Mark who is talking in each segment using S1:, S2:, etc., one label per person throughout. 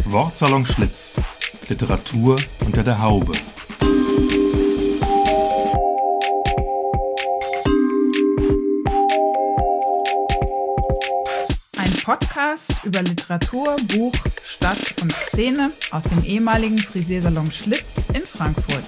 S1: Wortsalon Schlitz. Literatur unter der Haube.
S2: Ein Podcast über Literatur, Buch, Stadt und Szene aus dem ehemaligen Frisiersalon Schlitz in Frankfurt.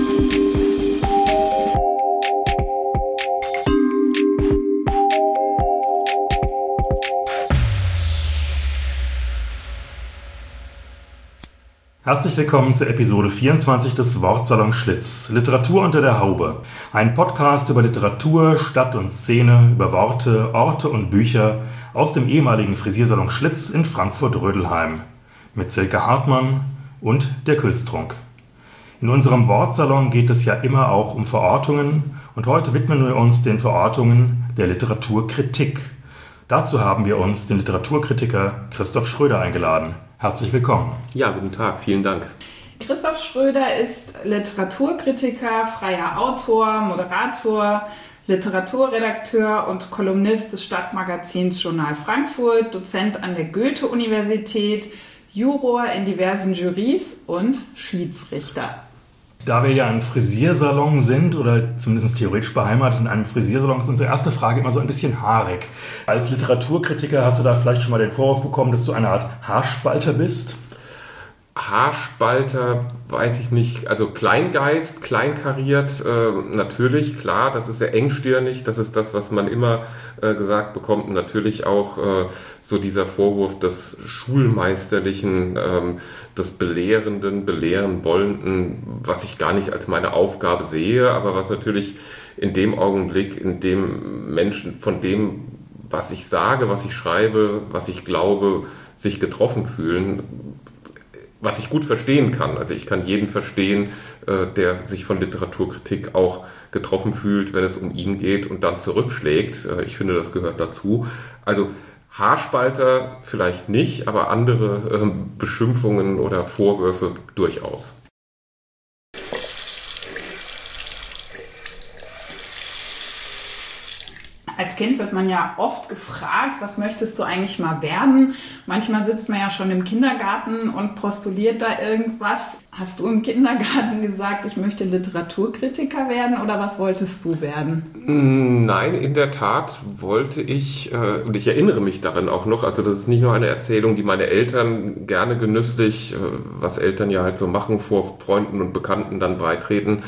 S1: Herzlich willkommen zur Episode 24 des Wortsalon Schlitz. Literatur unter der Haube. Ein Podcast über Literatur, Stadt und Szene, über Worte, Orte und Bücher aus dem ehemaligen Frisiersalon Schlitz in Frankfurt-Rödelheim. Mit Silke Hartmann und der Külstrunk. In unserem Wortsalon geht es ja immer auch um Verortungen und heute widmen wir uns den Verortungen der Literaturkritik. Dazu haben wir uns den Literaturkritiker Christoph Schröder eingeladen. Herzlich willkommen.
S3: Ja, guten Tag, vielen Dank.
S2: Christoph Schröder ist Literaturkritiker, freier Autor, Moderator, Literaturredakteur und Kolumnist des Stadtmagazins Journal Frankfurt, Dozent an der Goethe-Universität, Juror in diversen Jurys und Schiedsrichter.
S1: Da wir ja ein Frisiersalon sind oder zumindest theoretisch beheimatet in einem Frisiersalon, ist unsere erste Frage immer so ein bisschen haarig. Als Literaturkritiker hast du da vielleicht schon mal den Vorwurf bekommen, dass du eine Art Haarspalter bist?
S3: Haarspalter, weiß ich nicht, also Kleingeist, kleinkariert, natürlich, klar, das ist sehr engstirnig, das ist das, was man immer gesagt bekommt. Und natürlich auch so dieser Vorwurf des Schulmeisterlichen, des Belehrenden, belehren wollenden, was ich gar nicht als meine Aufgabe sehe, aber was natürlich in dem Augenblick, in dem Menschen von dem, was ich sage, was ich schreibe, was ich glaube, sich getroffen fühlen, was ich gut verstehen kann. Also ich kann jeden verstehen, der sich von Literaturkritik auch getroffen fühlt, wenn es um ihn geht und dann zurückschlägt. Ich finde, das gehört dazu. Also Haarspalter vielleicht nicht, aber andere Beschimpfungen oder Vorwürfe durchaus.
S2: Als Kind wird man ja oft gefragt, was möchtest du eigentlich mal werden? Manchmal sitzt man ja schon im Kindergarten und postuliert da irgendwas. Hast du im Kindergarten gesagt, ich möchte Literaturkritiker werden oder was wolltest du werden?
S3: Nein, in der Tat wollte ich, und ich erinnere mich daran auch noch, also das ist nicht nur eine Erzählung, die meine Eltern gerne genüsslich, was Eltern ja halt so machen, vor Freunden und Bekannten dann breitreten,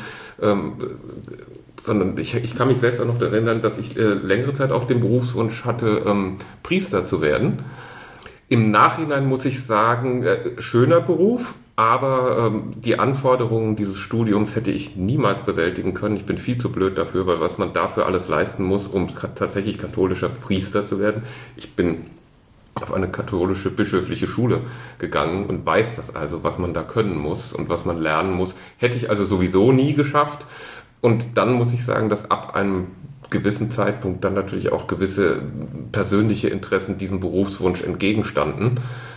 S3: sondern ich kann mich selbst auch noch erinnern, dass ich längere Zeit auch den Berufswunsch hatte, Priester zu werden. Im Nachhinein muss ich sagen, schöner Beruf, aber die Anforderungen dieses Studiums hätte ich niemals bewältigen können. Ich bin viel zu blöd dafür, weil was man dafür alles leisten muss, um tatsächlich katholischer Priester zu werden. Ich bin auf eine katholische bischöfliche Schule gegangen und weiß das also, was man da können muss und was man lernen muss. Hätte ich also sowieso nie geschafft. Und dann muss ich sagen, dass ab einem gewissen Zeitpunkt dann natürlich auch gewisse persönliche Interessen diesem Berufswunsch entgegenstanden.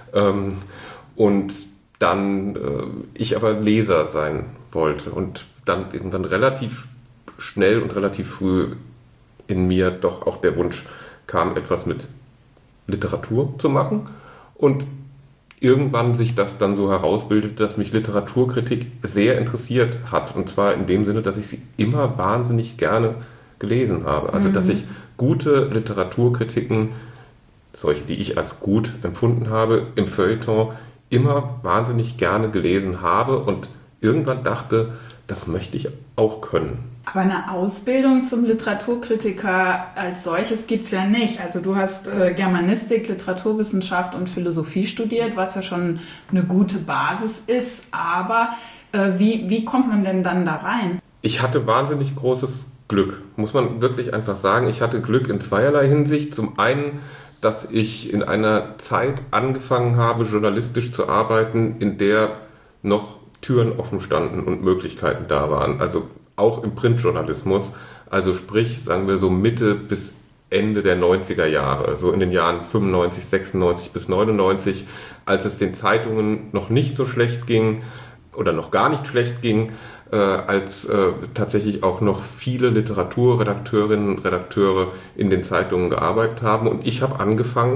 S3: Und dann ich aber Leser sein wollte und dann irgendwann relativ schnell und relativ früh in mir doch auch der Wunsch kam, etwas mit Literatur zu machen. Und irgendwann sich das dann so herausbildet, dass mich Literaturkritik sehr interessiert hat. Und zwar in dem Sinne, dass ich sie immer wahnsinnig gerne gelesen habe. Also, dass ich gute Literaturkritiken, solche, die ich als gut empfunden habe, im Feuilleton immer wahnsinnig gerne gelesen habe und irgendwann dachte, das möchte ich auch können.
S2: Aber eine Ausbildung zum Literaturkritiker als solches gibt es ja nicht. Also du hast Germanistik, Literaturwissenschaft und Philosophie studiert, was ja schon eine gute Basis ist. Aber wie kommt man denn dann da rein?
S3: Ich hatte wahnsinnig großes Glück, muss man wirklich einfach sagen. Ich hatte Glück in zweierlei Hinsicht. Zum einen, dass ich in einer Zeit angefangen habe, journalistisch zu arbeiten, in der noch Türen offen standen und Möglichkeiten da waren. Also auch im Printjournalismus, also sprich, sagen wir so Mitte bis Ende der 90er Jahre, so in den Jahren 95, 96 bis 99, als es den Zeitungen noch nicht so schlecht ging oder noch gar nicht schlecht ging, als tatsächlich auch noch viele Literaturredakteurinnen und Redakteure in den Zeitungen gearbeitet haben. Und ich habe angefangen,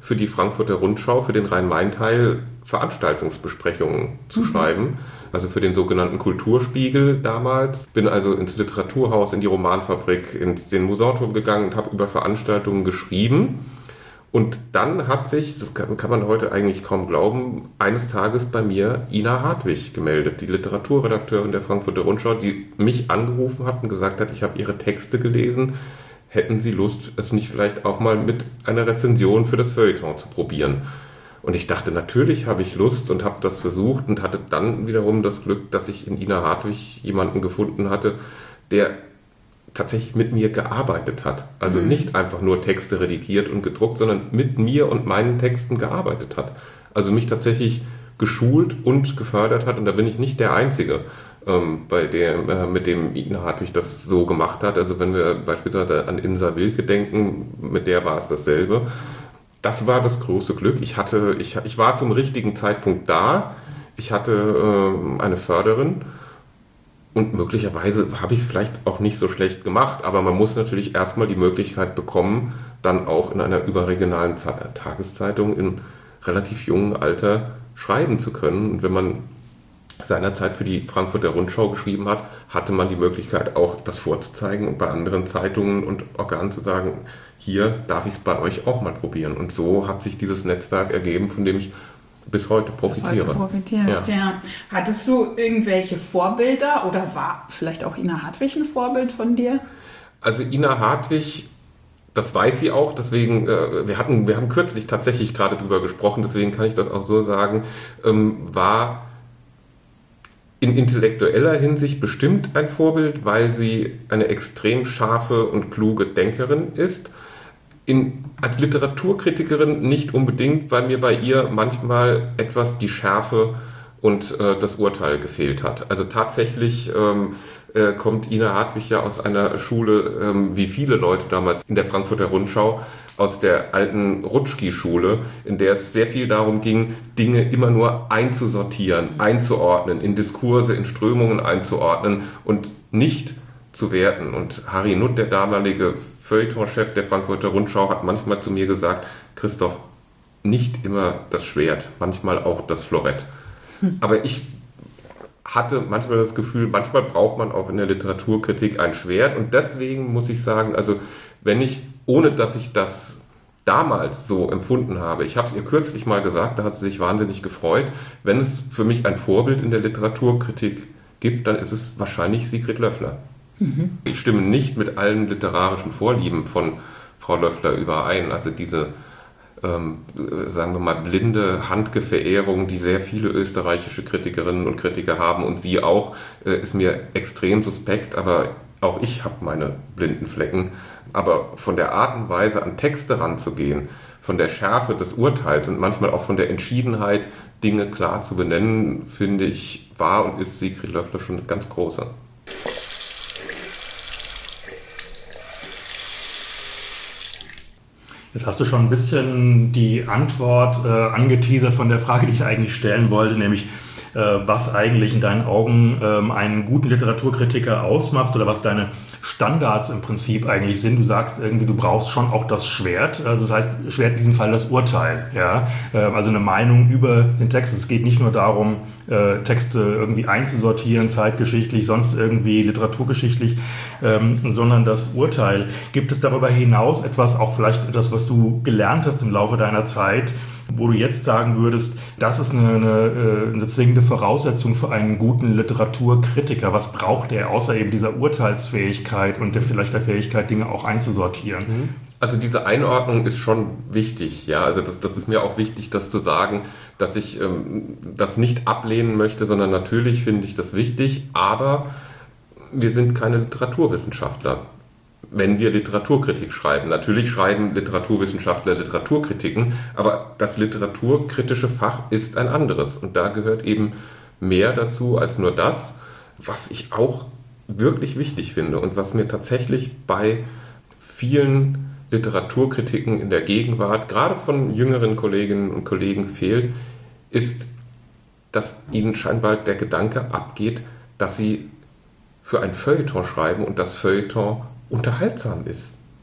S3: für die Frankfurter Rundschau, für den Rhein-Main-Teil Veranstaltungsbesprechungen zu schreiben. Also für den sogenannten Kulturspiegel damals. Bin also ins Literaturhaus, in die Romanfabrik, in den Musanturm gegangen und habe über Veranstaltungen geschrieben. Und dann hat sich, das kann man heute eigentlich kaum glauben, eines Tages bei mir Ina Hartwig gemeldet, die Literaturredakteurin der Frankfurter Rundschau, die mich angerufen hat und gesagt hat, ich habe ihre Texte gelesen, hätten Sie Lust, es nicht vielleicht auch mal mit einer Rezension für das Feuilleton zu probieren? Und ich dachte, natürlich habe ich Lust und habe das versucht und hatte dann wiederum das Glück, dass ich in Ina Hartwig jemanden gefunden hatte, der tatsächlich mit mir gearbeitet hat. Also nicht einfach nur Texte redigiert und gedruckt, sondern mit mir und meinen Texten gearbeitet hat. Also mich tatsächlich geschult und gefördert hat. Und da bin ich nicht der Einzige, mit dem Ina Hartwig das so gemacht hat. Also wenn wir beispielsweise an Insa Wilke denken, mit der war es dasselbe. Das war das große Glück. Ich war zum richtigen Zeitpunkt da. Ich hatte eine Förderin. Und möglicherweise habe ich es vielleicht auch nicht so schlecht gemacht, aber man muss natürlich erstmal die Möglichkeit bekommen, dann auch in einer überregionalen Tageszeitung im relativ jungen Alter schreiben zu können. Und wenn man seinerzeit für die Frankfurter Rundschau geschrieben hat, hatte man die Möglichkeit auch das vorzuzeigen und bei anderen Zeitungen und Organen zu sagen, hier darf ich es bei euch auch mal probieren. Und so hat sich dieses Netzwerk ergeben, von dem ich bis heute profitiere.
S2: Ja. Hattest du irgendwelche Vorbilder oder war vielleicht auch Ina Hartwig ein Vorbild von dir?
S3: Also Ina Hartwig, das weiß sie auch, deswegen, wir haben kürzlich tatsächlich gerade drüber gesprochen, deswegen kann ich das auch so sagen, war in intellektueller Hinsicht bestimmt ein Vorbild, weil sie eine extrem scharfe und kluge Denkerin ist. Als Literaturkritikerin nicht unbedingt, weil mir bei ihr manchmal etwas die Schärfe und das Urteil gefehlt hat. Also tatsächlich kommt Ina Hartwig ja aus einer Schule, wie viele Leute damals in der Frankfurter Rundschau, aus der alten Rutschki-Schule, in der es sehr viel darum ging, Dinge immer nur einzusortieren, einzuordnen, in Diskurse, in Strömungen einzuordnen und nicht zu werten. Und Harry Nutt, der damalige Feuilleton-Chef der Frankfurter Rundschau, hat manchmal zu mir gesagt, Christoph, nicht immer das Schwert, manchmal auch das Florett. Aber ich hatte manchmal das Gefühl, manchmal braucht man auch in der Literaturkritik ein Schwert. Und deswegen muss ich sagen, also ohne dass ich das damals so empfunden habe, ich habe es ihr kürzlich mal gesagt, da hat sie sich wahnsinnig gefreut, wenn es für mich ein Vorbild in der Literaturkritik gibt, dann ist es wahrscheinlich Sigrid Löffler. Ich stimme nicht mit allen literarischen Vorlieben von Frau Löffler überein. Also diese, sagen wir mal, blinde Handke-Verehrung, die sehr viele österreichische Kritikerinnen und Kritiker haben und sie auch, ist mir extrem suspekt, aber auch ich habe meine blinden Flecken. Aber von der Art und Weise an Texte ranzugehen, von der Schärfe des Urteils und manchmal auch von der Entschiedenheit, Dinge klar zu benennen, finde ich, war und ist Sigrid Löffler schon eine ganz große.
S1: Jetzt hast du schon ein bisschen die Antwort angeteasert von der Frage, die ich eigentlich stellen wollte, nämlich was eigentlich in deinen Augen einen guten Literaturkritiker ausmacht oder was deine Standards im Prinzip eigentlich sind. Du sagst irgendwie, du brauchst schon auch das Schwert, also das heißt, Schwert in diesem Fall das Urteil, ja? Also eine Meinung über den Text. Es geht nicht nur darum, Texte irgendwie einzusortieren, zeitgeschichtlich, sonst irgendwie literaturgeschichtlich, sondern das Urteil. Gibt es darüber hinaus etwas, auch vielleicht etwas, was du gelernt hast im Laufe deiner Zeit, wo du jetzt sagen würdest, das ist eine zwingende Voraussetzung für einen guten Literaturkritiker? Was braucht er, außer eben dieser Urteilsfähigkeit und vielleicht der Fähigkeit, Dinge auch einzusortieren?
S3: Also diese Einordnung ist schon wichtig, ja. Also das ist mir auch wichtig, das zu sagen, dass ich das nicht ablehnen möchte, sondern natürlich finde ich das wichtig, aber wir sind keine Literaturwissenschaftler. Wenn wir Literaturkritik schreiben. Natürlich schreiben Literaturwissenschaftler Literaturkritiken, aber das literaturkritische Fach ist ein anderes. Und da gehört eben mehr dazu als nur das, was ich auch wirklich wichtig finde und was mir tatsächlich bei vielen Literaturkritiken in der Gegenwart, gerade von jüngeren Kolleginnen und Kollegen fehlt, ist, dass ihnen scheinbar der Gedanke abgeht, dass sie für ein Feuilleton schreiben und das Feuilleton unterhaltsam ist.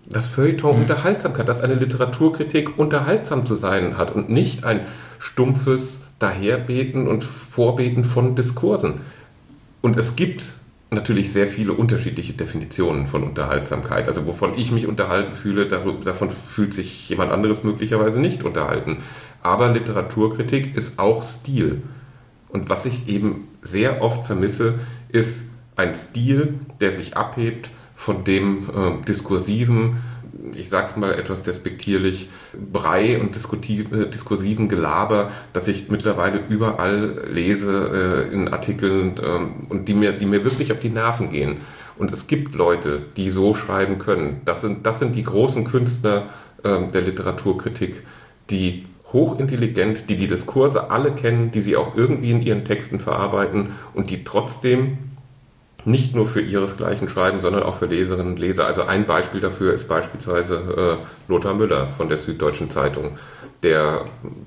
S3: Das Feuilleton Unterhaltsamkeit, dass eine Literaturkritik unterhaltsam zu sein hat und nicht ein stumpfes Daherbeten und Vorbeten von Diskursen. Und es gibt natürlich sehr viele unterschiedliche Definitionen von Unterhaltsamkeit. Also wovon ich mich unterhalten fühle, davon fühlt sich jemand anderes möglicherweise nicht unterhalten. Aber Literaturkritik ist auch Stil. Und was ich eben sehr oft vermisse, ist ein Stil, der sich abhebt von dem diskursiven, ich sage es mal etwas despektierlich, Brei und diskursiven Gelaber, das ich mittlerweile überall lese in Artikeln und die mir wirklich auf die Nerven gehen. Und es gibt Leute, die so schreiben können. Das sind die großen Künstler der Literaturkritik, die hochintelligent, die Diskurse alle kennen, die sie auch irgendwie in ihren Texten verarbeiten und die trotzdem nicht nur für ihresgleichen schreiben, sondern auch für Leserinnen und Leser. Also ein Beispiel dafür ist beispielsweise Lothar Müller von der Süddeutschen Zeitung, der,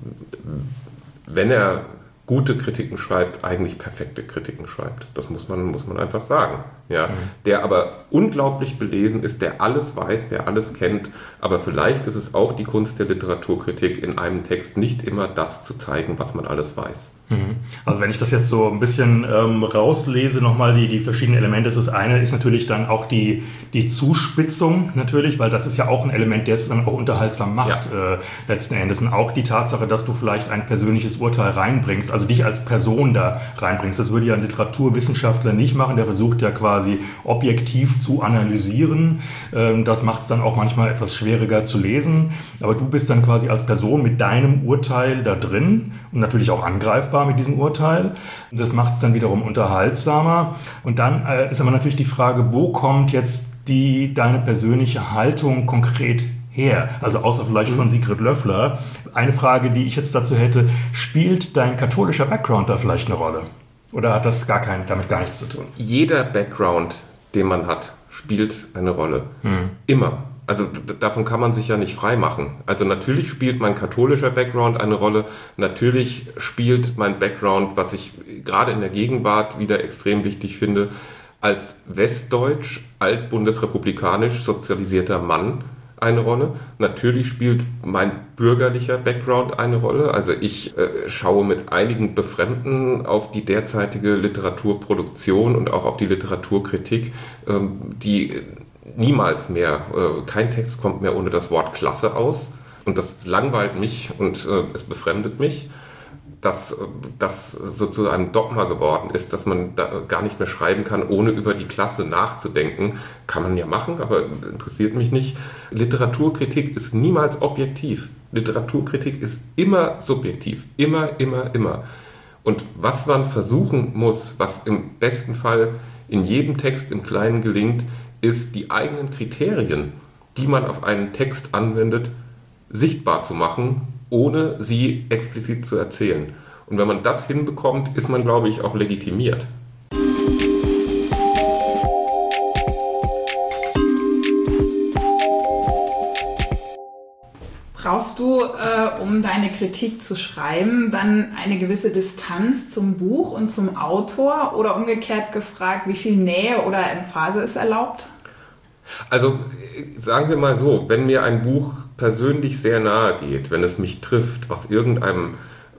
S3: wenn er gute Kritiken schreibt, eigentlich perfekte Kritiken schreibt. Das muss man einfach sagen. Ja? Der aber unglaublich belesen ist, der alles weiß, der alles kennt, aber vielleicht ist es auch die Kunst der Literaturkritik, in einem Text nicht immer das zu zeigen, was man alles weiß.
S1: Also wenn ich das jetzt so ein bisschen rauslese, nochmal die verschiedenen Elemente, das eine ist natürlich dann auch die Zuspitzung natürlich, weil das ist ja auch ein Element, der es dann auch unterhaltsam macht, letzten Endes. Und auch die Tatsache, dass du vielleicht ein persönliches Urteil reinbringst, also dich als Person da reinbringst. Das würde ja ein Literaturwissenschaftler nicht machen, der versucht ja quasi objektiv zu analysieren. Das macht es dann auch manchmal etwas schwieriger zu lesen. Aber du bist dann quasi als Person mit deinem Urteil da drin und natürlich auch angreifbar mit diesem Urteil. Das macht es dann wiederum unterhaltsamer. Und dann ist aber natürlich die Frage, wo kommt jetzt deine persönliche Haltung konkret her? Also außer vielleicht von Sigrid Löffler. Eine Frage, die ich jetzt dazu hätte, spielt dein katholischer Background da vielleicht eine Rolle? Oder hat das damit gar nichts zu tun?
S3: Jeder Background, den man hat, spielt eine Rolle. Immer. Also davon kann man sich ja nicht frei machen. Also natürlich spielt mein katholischer Background eine Rolle. Natürlich spielt mein Background, was ich gerade in der Gegenwart wieder extrem wichtig finde, als westdeutsch, altbundesrepublikanisch sozialisierter Mann eine Rolle. Natürlich spielt mein bürgerlicher Background eine Rolle. Also ich schaue mit einigen Befremden auf die derzeitige Literaturproduktion und auch auf die Literaturkritik, die niemals mehr, kein Text kommt mehr ohne das Wort Klasse aus. Und das langweilt mich und es befremdet mich, dass das sozusagen ein Dogma geworden ist, dass man da gar nicht mehr schreiben kann, ohne über die Klasse nachzudenken. Kann man ja machen, aber interessiert mich nicht. Literaturkritik ist niemals objektiv. Literaturkritik ist immer subjektiv. Immer, immer, immer. Und was man versuchen muss, was im besten Fall in jedem Text im Kleinen gelingt, ist, die eigenen Kriterien, die man auf einen Text anwendet, sichtbar zu machen, ohne sie explizit zu erzählen. Und wenn man das hinbekommt, ist man, glaube ich, auch legitimiert.
S2: Brauchst du, um deine Kritik zu schreiben, dann eine gewisse Distanz zum Buch und zum Autor? Oder umgekehrt gefragt, wie viel Nähe oder Emphase ist erlaubt?
S3: Also sagen wir mal so, wenn mir ein Buch persönlich sehr nahe geht, wenn es mich trifft aus irgendeinem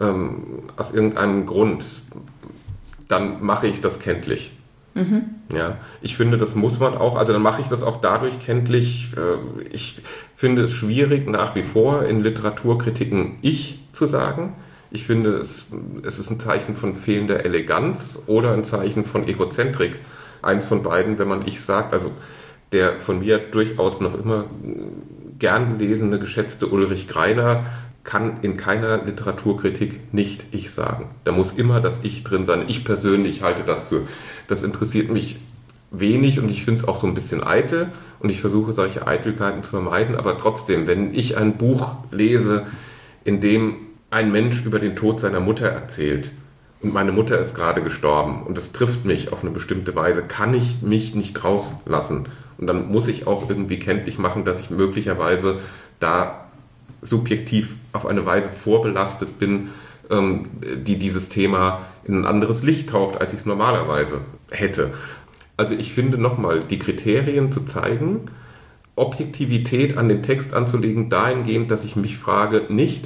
S3: Grund, dann mache ich das kenntlich. Ja, ich finde, das muss man auch, also dann mache ich das auch dadurch kenntlich. Ich finde es schwierig, nach wie vor in Literaturkritiken ich zu sagen. Ich finde, es ist ein Zeichen von fehlender Eleganz oder ein Zeichen von Egozentrik. Eins von beiden, wenn man ich sagt. Also der von mir durchaus noch immer gern gelesene, geschätzte Ulrich Greiner kann in keiner Literaturkritik nicht ich sagen. Da muss immer das Ich drin sein. Ich persönlich halte das für, das interessiert mich wenig und ich finde es auch so ein bisschen eitel und ich versuche solche Eitelkeiten zu vermeiden, aber trotzdem, wenn ich ein Buch lese, in dem ein Mensch über den Tod seiner Mutter erzählt und meine Mutter ist gerade gestorben und es trifft mich auf eine bestimmte Weise, kann ich mich nicht rauslassen. Und dann muss ich auch irgendwie kenntlich machen, dass ich möglicherweise da subjektiv auf eine Weise vorbelastet bin, die dieses Thema in ein anderes Licht taucht, als ich es normalerweise hätte. Also ich finde nochmal, die Kriterien zu zeigen Objektivität an den Text anzulegen, dahingehend, dass ich mich frage, nicht,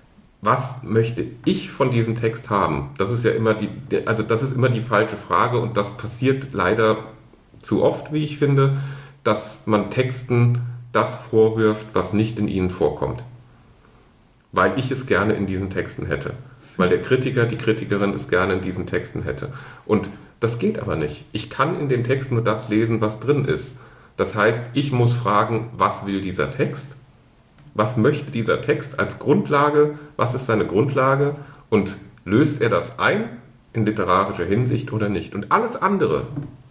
S3: was möchte ich von diesem Text haben? Das ist ja immer das ist immer die falsche Frage und das passiert leider zu oft, wie ich finde, dass man Texten das vorwirft, was nicht in ihnen vorkommt. Weil ich es gerne in diesen Texten hätte. Weil der Kritiker, die Kritikerin es gerne in diesen Texten hätte. Und das geht aber nicht. Ich kann in dem Text nur das lesen, was drin ist. Das heißt, ich muss fragen, was will dieser Text? Was möchte dieser Text als Grundlage? Was ist seine Grundlage? Und löst er das ein in literarischer Hinsicht oder nicht? Und alles andere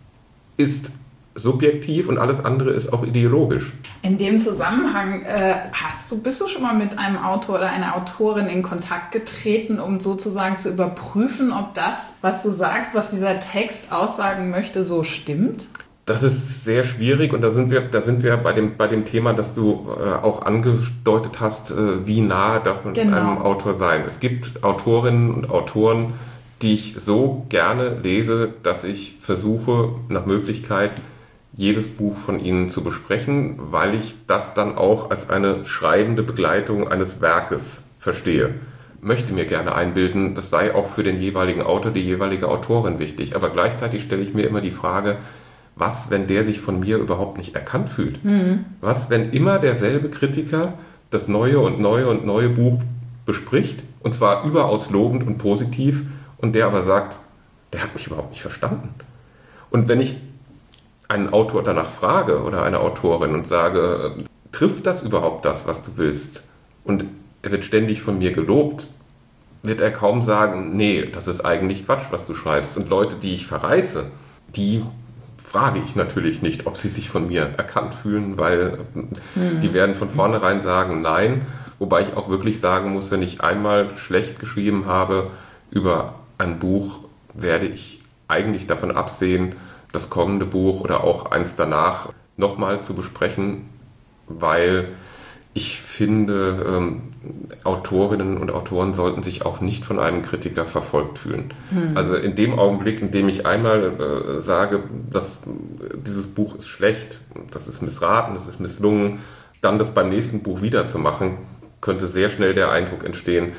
S3: ist subjektiv und alles andere ist auch ideologisch.
S2: In dem Zusammenhang bist du schon mal mit einem Autor oder einer Autorin in Kontakt getreten, um sozusagen zu überprüfen, ob das, was du sagst, was dieser Text aussagen möchte, so stimmt?
S3: Das ist sehr schwierig und da sind wir bei dem Thema, das du auch angedeutet hast, wie nah darf man einem Autor sein. Es gibt Autorinnen und Autoren, die ich so gerne lese, dass ich versuche, nach Möglichkeit jedes Buch von ihnen zu besprechen, weil ich das dann auch als eine schreibende Begleitung eines Werkes verstehe. Möchte mir gerne einbilden, das sei auch für den jeweiligen Autor, die jeweilige Autorin wichtig. Aber gleichzeitig stelle ich mir immer die Frage, was, wenn der sich von mir überhaupt nicht erkannt fühlt? Was, wenn immer derselbe Kritiker das neue und neue und neue Buch bespricht, und zwar überaus lobend und positiv, und der aber sagt, der hat mich überhaupt nicht verstanden. Und wenn ich einen Autor danach frage oder eine Autorin und sage, trifft das überhaupt das, was du willst? Und er wird ständig von mir gelobt, wird er kaum sagen, nee, das ist eigentlich Quatsch, was du schreibst. Und Leute, die ich verreiße, die frage ich natürlich nicht, ob sie sich von mir erkannt fühlen, weil die werden von vornherein sagen, nein. Wobei ich auch wirklich sagen muss, wenn ich einmal schlecht geschrieben habe über ein Buch, werde ich eigentlich davon absehen, das kommende Buch oder auch eins danach nochmal zu besprechen, weil ich finde, Autorinnen und Autoren sollten sich auch nicht von einem Kritiker verfolgt fühlen. Also in dem Augenblick, in dem ich einmal sage, dass dieses Buch ist schlecht, das ist missraten, das ist misslungen, dann das beim nächsten Buch wieder zu machen, könnte sehr schnell der Eindruck entstehen,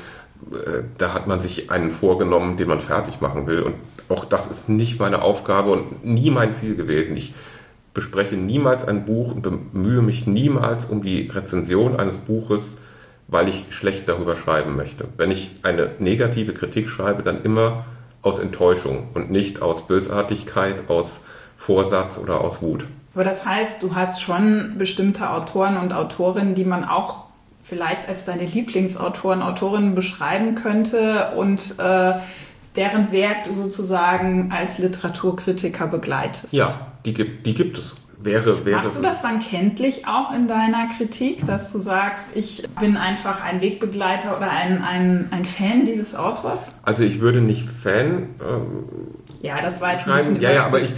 S3: da hat man sich einen vorgenommen, den man fertig machen will. Und auch das ist nicht meine Aufgabe und nie mein Ziel gewesen. Ich bespreche niemals ein Buch und bemühe mich niemals um die Rezension eines Buches, weil ich schlecht darüber schreiben möchte. Wenn ich eine negative Kritik schreibe, dann immer aus Enttäuschung und nicht aus Bösartigkeit, aus Vorsatz oder aus Wut.
S2: Aber das heißt, du hast schon bestimmte Autoren und Autorinnen, die man auch vielleicht als deine Lieblingsautoren, Autorinnen beschreiben könnte und deren Werk du sozusagen als Literaturkritiker begleitest.
S3: Ja, die gibt es.
S2: Machst du das dann kenntlich auch in deiner Kritik, dass du sagst, ich bin einfach ein Wegbegleiter oder ein Fan dieses Autors?
S3: Also ich würde nicht Fan
S2: ja, das war jetzt
S3: schreiben.
S2: Ein bisschen
S3: aber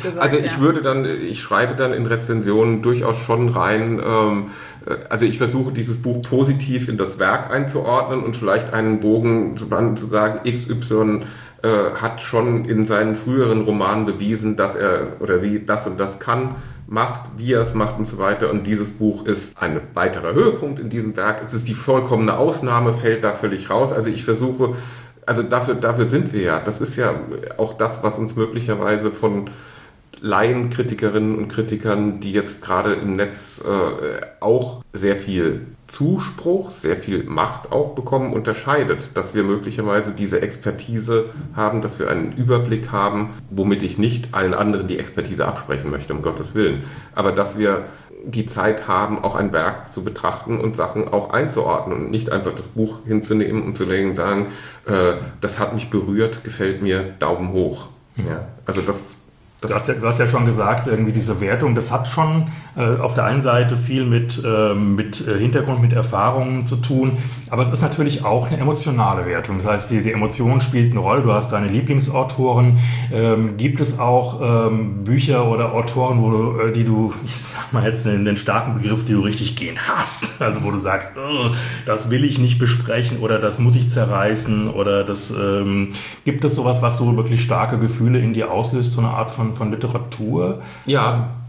S3: ich schreibe dann in Rezensionen durchaus schon rein. Also ich versuche dieses Buch positiv in das Werk einzuordnen und vielleicht einen Bogen zu sagen, XY hat schon in seinen früheren Romanen bewiesen, dass er oder sie das und das kann, macht, wie er es macht und so weiter. Und dieses Buch ist ein weiterer Höhepunkt in diesem Werk. Es ist die vollkommene Ausnahme, fällt da völlig raus. Also ich versuche, also dafür sind wir ja. Das ist ja auch das, was uns möglicherweise von Laienkritikerinnen und Kritikern, die jetzt gerade im Netz auch sehr viel Zuspruch, sehr viel Macht auch bekommen, unterscheidet, dass wir möglicherweise diese Expertise haben, dass wir einen Überblick haben, womit ich nicht allen anderen die Expertise absprechen möchte, um Gottes Willen, aber dass wir die Zeit haben, auch ein Werk zu betrachten und Sachen auch einzuordnen und nicht einfach das Buch hinzunehmen und zu legen und sagen, das hat mich berührt, gefällt mir, Daumen hoch. Ja, also
S1: Du hast ja schon gesagt, irgendwie diese Wertung, das hat schon auf der einen Seite viel mit Hintergrund, mit Erfahrungen zu tun, aber es ist natürlich auch eine emotionale Wertung. Das heißt, die Emotion spielt eine Rolle. Du hast deine Lieblingsautoren. Gibt es auch Bücher oder Autoren, die du, ich sag mal jetzt den starken Begriff, die du richtig gehen hast, also wo du sagst, oh, das will ich nicht besprechen oder das muss ich zerreißen oder das gibt es sowas, was so wirklich starke Gefühle in dir auslöst, so eine Art von Literatur?
S3: Ja,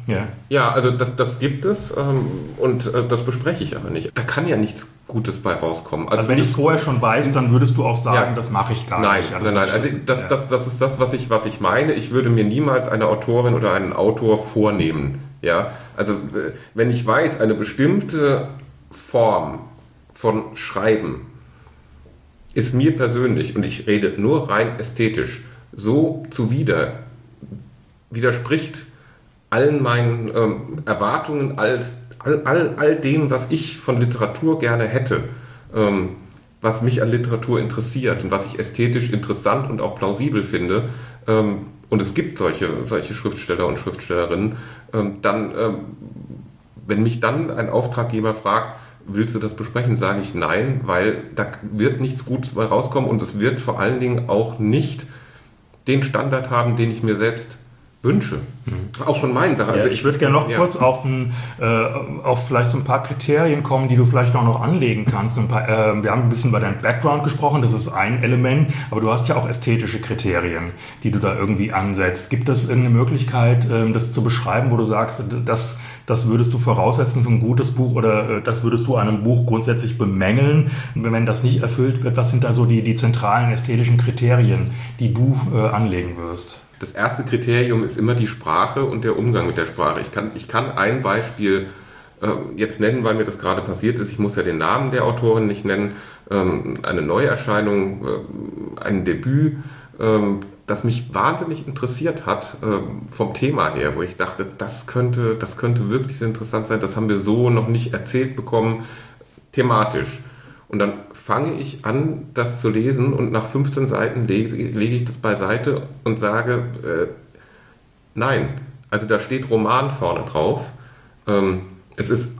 S3: Ja, also das gibt es und das bespreche ich aber nicht. Da kann ja nichts Gutes bei rauskommen.
S1: Also wenn ich es vorher schon weiß, dann würdest du auch sagen, das mache ich gar nicht.
S3: Nein. Also das ist das, was ich meine. Ich würde mir niemals eine Autorin oder einen Autor vornehmen. Ja? Also wenn ich weiß, eine bestimmte Form von Schreiben ist mir persönlich, und ich rede nur rein ästhetisch, so widerspricht allen meinen Erwartungen, all dem, was ich von Literatur gerne hätte, was mich an Literatur interessiert und was ich ästhetisch interessant und auch plausibel finde, und es gibt solche Schriftsteller und Schriftstellerinnen, wenn mich dann ein Auftraggeber fragt, willst du das besprechen, sage ich nein, weil da wird nichts Gutes bei rauskommen und es wird vor allen Dingen auch nicht den Standard haben, den ich mir selbst wünsche. Auch von meinen Sachen.
S1: Also ich würde gerne noch kurz auf vielleicht so ein paar Kriterien kommen, die du vielleicht auch noch anlegen kannst. Wir haben ein bisschen über deinen Background gesprochen, das ist ein Element, aber du hast ja auch ästhetische Kriterien, die du da irgendwie ansetzt. Gibt es irgendeine Möglichkeit, das zu beschreiben, wo du sagst, das würdest du voraussetzen für ein gutes Buch oder das würdest du an einem Buch grundsätzlich bemängeln, wenn das nicht erfüllt wird? Was sind da so die zentralen ästhetischen Kriterien, die du anlegen wirst?
S3: Das erste Kriterium ist immer die Sprache und der Umgang mit der Sprache. Ich kann ein Beispiel jetzt nennen, weil mir das gerade passiert ist. Ich muss ja den Namen der Autorin nicht nennen. Eine Neuerscheinung, ein Debüt, das mich wahnsinnig interessiert hat vom Thema her, wo ich dachte, das könnte wirklich sehr interessant sein. Das haben wir so noch nicht erzählt bekommen, thematisch. Und dann fange ich an, das zu lesen und nach 15 Seiten lege ich das beiseite und sage, nein, also da steht Roman vorne drauf. Es ist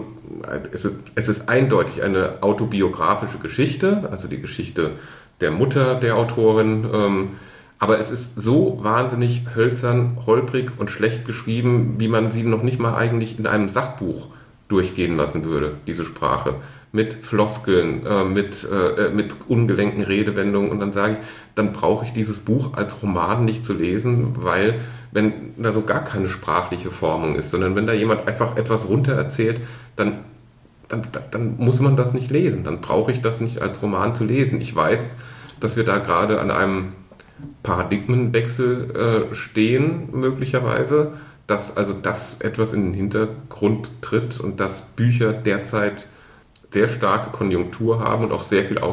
S3: eindeutig eine autobiografische Geschichte, also die Geschichte der Mutter der Autorin, aber es ist so wahnsinnig hölzern, holprig und schlecht geschrieben, wie man sie noch nicht mal eigentlich in einem Sachbuch durchgehen lassen würde, diese Sprache. Mit Floskeln, mit ungelenken Redewendungen, und dann sage ich, dann brauche ich dieses Buch als Roman nicht zu lesen, weil wenn da so gar keine sprachliche Formung ist, sondern wenn da jemand einfach etwas runter erzählt, dann muss man das nicht lesen, dann brauche ich das nicht als Roman zu lesen. Ich weiß, dass wir da gerade an einem Paradigmenwechsel stehen, möglicherweise, dass also das etwas in den Hintergrund tritt und dass Bücher derzeit sehr starke Konjunktur haben und auch sehr viel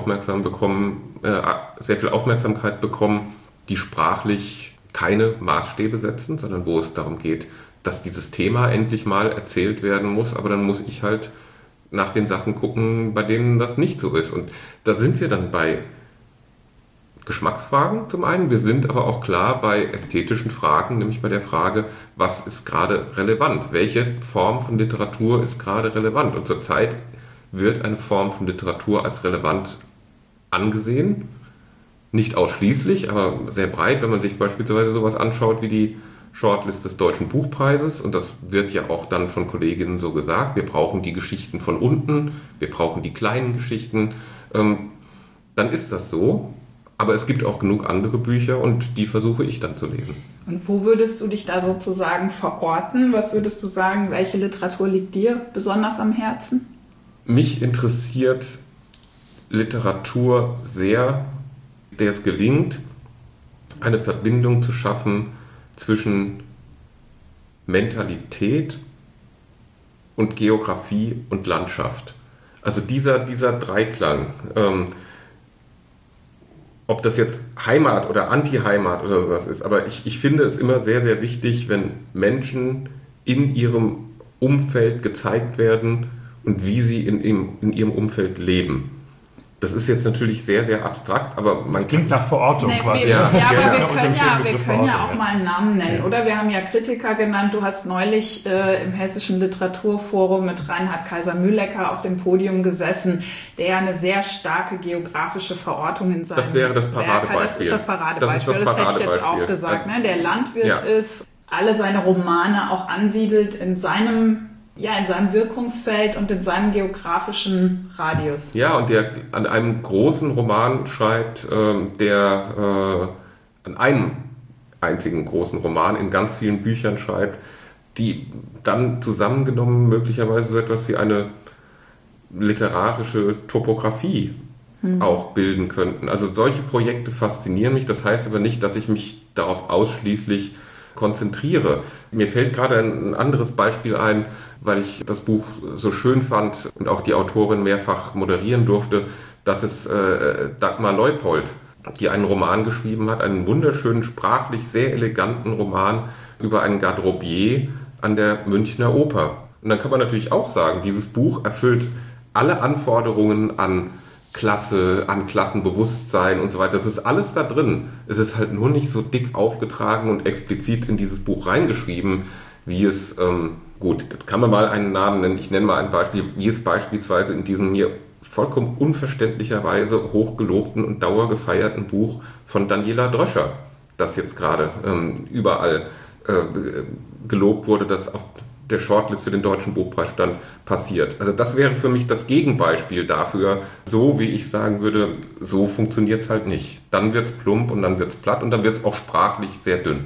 S3: Aufmerksamkeit bekommen, die sprachlich keine Maßstäbe setzen, sondern wo es darum geht, dass dieses Thema endlich mal erzählt werden muss, aber dann muss ich halt nach den Sachen gucken, bei denen das nicht so ist. Und da sind wir dann bei Geschmacksfragen zum einen, wir sind aber auch klar bei ästhetischen Fragen, nämlich bei der Frage, was ist gerade relevant? Welche Form von Literatur ist gerade relevant? Und zurzeit wird eine Form von Literatur als relevant angesehen. Nicht ausschließlich, aber sehr breit, wenn man sich beispielsweise sowas anschaut wie die Shortlist des Deutschen Buchpreises, und das wird ja auch dann von Kolleginnen so gesagt, wir brauchen die Geschichten von unten, wir brauchen die kleinen Geschichten, dann ist das so. Aber es gibt auch genug andere Bücher und die versuche ich dann zu lesen.
S2: Und wo würdest du dich da sozusagen verorten? Was würdest du sagen, welche Literatur liegt dir besonders am Herzen?
S3: Mich interessiert Literatur sehr, der es gelingt, eine Verbindung zu schaffen zwischen Mentalität und Geografie und Landschaft. Also dieser Dreiklang, ob das jetzt Heimat oder Anti-Heimat oder sowas ist, aber ich finde es immer sehr, sehr wichtig, wenn Menschen in ihrem Umfeld gezeigt werden und wie sie in ihrem Umfeld leben. Das ist jetzt natürlich sehr, sehr abstrakt, aber man
S1: klingt nach Verortung quasi.
S2: Aber wir können ja auch mal einen Namen nennen, oder? Wir haben ja Kritiker genannt. Du hast neulich im Hessischen Literaturforum mit Reinhard Kaiser-Mühlecker auf dem Podium gesessen, der ja eine sehr starke geografische Verortung in seinem
S3: Das wäre das Paradebeispiel.
S2: Das ist das Paradebeispiel. Das hätte ich jetzt auch gesagt. Ne? Der Landwirt ist, alle seine Romane auch ansiedelt in seinem Wirkungsfeld und in seinem geografischen Radius.
S3: Ja, und der an einem großen Roman schreibt, an einem einzigen großen Roman in ganz vielen Büchern schreibt, die dann zusammengenommen möglicherweise so etwas wie eine literarische Topographie auch bilden könnten. Also solche Projekte faszinieren mich. Das heißt aber nicht, dass ich mich darauf ausschließlich konzentriere. Mir fällt gerade ein anderes Beispiel ein, weil ich das Buch so schön fand und auch die Autorin mehrfach moderieren durfte. Das ist Dagmar Leupold, die einen Roman geschrieben hat, einen wunderschönen, sprachlich sehr eleganten Roman über einen Garderobier an der Münchner Oper. Und dann kann man natürlich auch sagen, dieses Buch erfüllt alle Anforderungen an Klasse, an Klassenbewusstsein und so weiter. Das ist alles da drin. Es ist halt nur nicht so dick aufgetragen und explizit in dieses Buch reingeschrieben, wie es, gut, das kann man mal einen Namen nennen. Ich nenne mal ein Beispiel, wie es beispielsweise in diesem hier vollkommen unverständlicherweise hochgelobten und dauergefeierten Buch von Daniela Dröscher, das jetzt gerade überall gelobt wurde, das auf der Shortlist für den Deutschen Buchpreis stand, passiert. Also das wäre für mich das Gegenbeispiel dafür, so wie ich sagen würde, so funktioniert es halt nicht. Dann wird es plump und dann wird es platt und dann wird es auch sprachlich sehr dünn.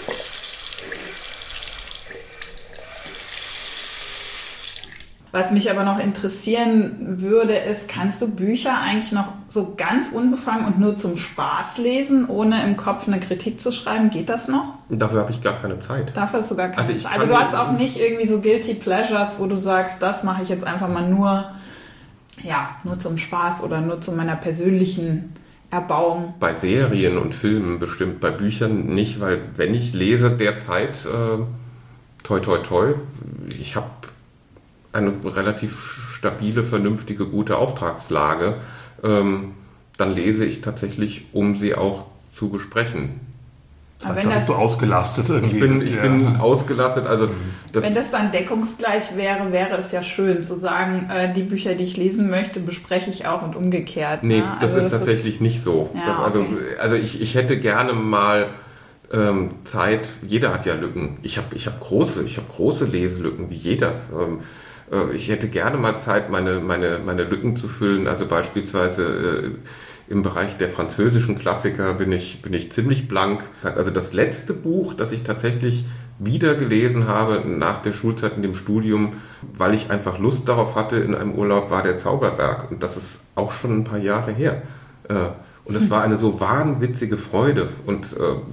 S2: Was mich aber noch interessieren würde, ist, kannst du Bücher eigentlich noch so ganz unbefangen und nur zum Spaß lesen, ohne im Kopf eine Kritik zu schreiben? Geht das noch?
S3: Dafür habe ich gar keine Zeit.
S2: Dafür hast du gar keine
S3: Zeit.
S2: Also du hast auch nicht irgendwie so Guilty Pleasures, wo du sagst, das mache ich jetzt einfach mal nur zum Spaß oder nur zu meiner persönlichen Erbauung.
S3: Bei Serien und Filmen bestimmt, bei Büchern nicht, weil wenn ich lese derzeit, toi toi toi, ich habe eine relativ stabile, vernünftige, gute Auftragslage, dann lese ich tatsächlich, um sie auch zu besprechen.
S1: Das heißt, da bist du ausgelastet irgendwie.
S3: Ich bin ausgelastet. Also
S2: wenn das dann deckungsgleich wäre, wäre es ja schön zu sagen, die Bücher, die ich lesen möchte, bespreche ich auch und umgekehrt.
S3: Nee,
S2: ne?
S3: das ist tatsächlich nicht so.
S2: Ja, okay.
S3: Also ich hätte gerne mal Zeit, jeder hat ja Lücken. Ich hab große Leselücken, wie jeder. Ich hätte gerne mal Zeit, meine Lücken zu füllen. Also beispielsweise im Bereich der französischen Klassiker bin ich ziemlich blank. Also das letzte Buch, das ich tatsächlich wieder gelesen habe nach der Schulzeit in dem Studium, weil ich einfach Lust darauf hatte in einem Urlaub, war der Zauberberg. Und das ist auch schon ein paar Jahre her. Und es war eine so wahnwitzige Freude. Und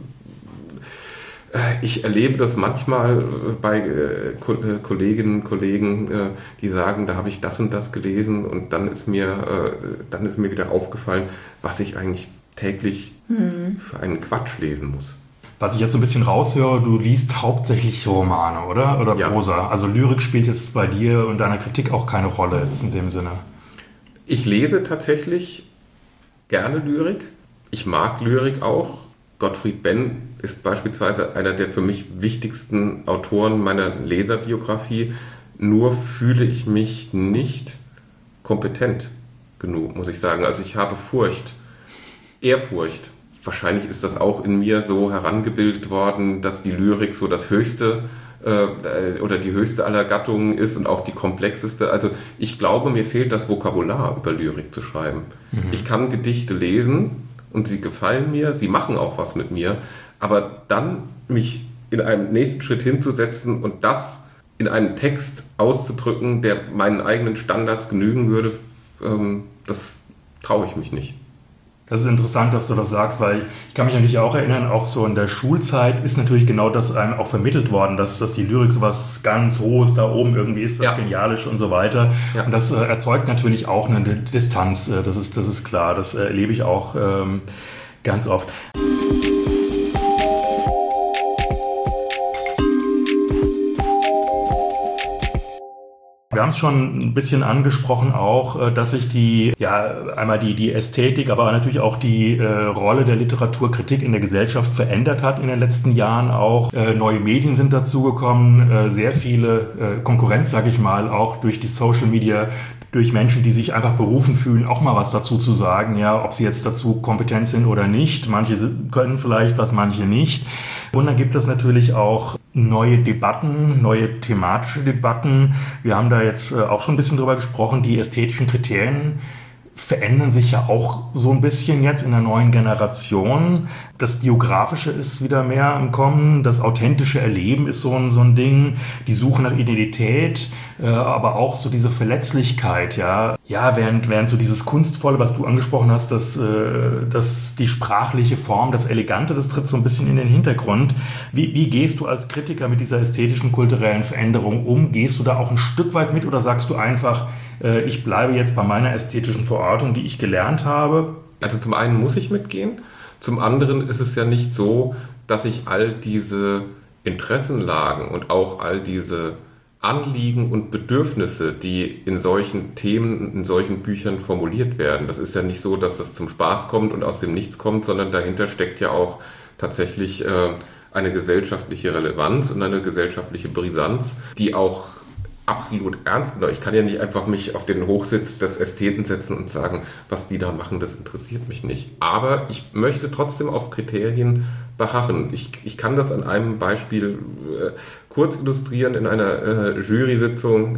S3: ich erlebe das manchmal bei Kolleginnen und Kollegen, die sagen, da habe ich das und das gelesen und dann ist mir wieder aufgefallen, was ich eigentlich täglich für einen Quatsch lesen muss.
S1: Was ich jetzt so ein bisschen raushöre, du liest hauptsächlich Romane, oder? Oder Prosa. Ja. Also Lyrik spielt jetzt bei dir und deiner Kritik auch keine Rolle jetzt in dem Sinne.
S3: Ich lese tatsächlich gerne Lyrik. Ich mag Lyrik auch. Gottfried Benn ist beispielsweise einer der für mich wichtigsten Autoren meiner Leserbiografie. Nur fühle ich mich nicht kompetent genug, muss ich sagen. Also ich habe Ehrfurcht. Wahrscheinlich ist das auch in mir so herangebildet worden, dass die Lyrik so das höchste oder die höchste aller Gattungen ist und auch die komplexeste. Also ich glaube, mir fehlt das Vokabular, über Lyrik zu schreiben. Ich kann Gedichte lesen und sie gefallen mir, sie machen auch was mit mir, aber dann mich in einem nächsten Schritt hinzusetzen und das in einem Text auszudrücken, der meinen eigenen Standards genügen würde, das traue ich mich nicht.
S1: Das ist interessant, dass du das sagst, weil ich kann mich natürlich auch erinnern, auch so in der Schulzeit ist natürlich genau das einem auch vermittelt worden, dass die Lyrik so was ganz Hohes da oben irgendwie ist, das Genialische und so weiter. Ja. Und das erzeugt natürlich auch eine Distanz, das ist klar, das erlebe ich auch ganz oft. Wir haben es schon ein bisschen angesprochen auch, dass sich einmal die Ästhetik, aber natürlich auch die Rolle der Literaturkritik in der Gesellschaft verändert hat in den letzten Jahren auch. Neue Medien sind dazugekommen, sehr viele Konkurrenz, sage ich mal, auch durch die Social Media, durch Menschen, die sich einfach berufen fühlen, auch mal was dazu zu sagen, ja, ob sie jetzt dazu kompetent sind oder nicht. Manche können vielleicht was, manche nicht. Und dann gibt es natürlich auch neue Debatten, neue thematische Debatten. Wir haben da jetzt auch schon ein bisschen drüber gesprochen, die ästhetischen Kriterien verändern sich ja auch so ein bisschen jetzt in der neuen Generation. Das Biografische ist wieder mehr im Kommen, das authentische Erleben ist so ein Ding, die Suche nach Identität, aber auch so diese Verletzlichkeit, ja, während so dieses Kunstvolle, was du angesprochen hast, dass die sprachliche Form, das Elegante, das tritt so ein bisschen in den Hintergrund. Wie gehst du als Kritiker mit dieser ästhetischen, kulturellen Veränderung um? Gehst du da auch ein Stück weit mit oder sagst du einfach, ich bleibe jetzt bei meiner ästhetischen Verortung, die ich gelernt habe?
S3: Also zum einen muss ich mitgehen, zum anderen ist es ja nicht so, dass ich all diese Interessenlagen und auch all diese Anliegen und Bedürfnisse, die in solchen Themen, in solchen Büchern formuliert werden. Das ist ja nicht so, dass das zum Spaß kommt und aus dem Nichts kommt, sondern dahinter steckt ja auch tatsächlich eine gesellschaftliche Relevanz und eine gesellschaftliche Brisanz, die auch absolut ernst genommen. Ich kann ja nicht einfach mich auf den Hochsitz des Ästheten setzen und sagen, was die da machen, das interessiert mich nicht. Aber ich möchte trotzdem auf Kriterien beharren. Ich kann das an einem Beispiel kurz illustrieren in einer Jury-Sitzung.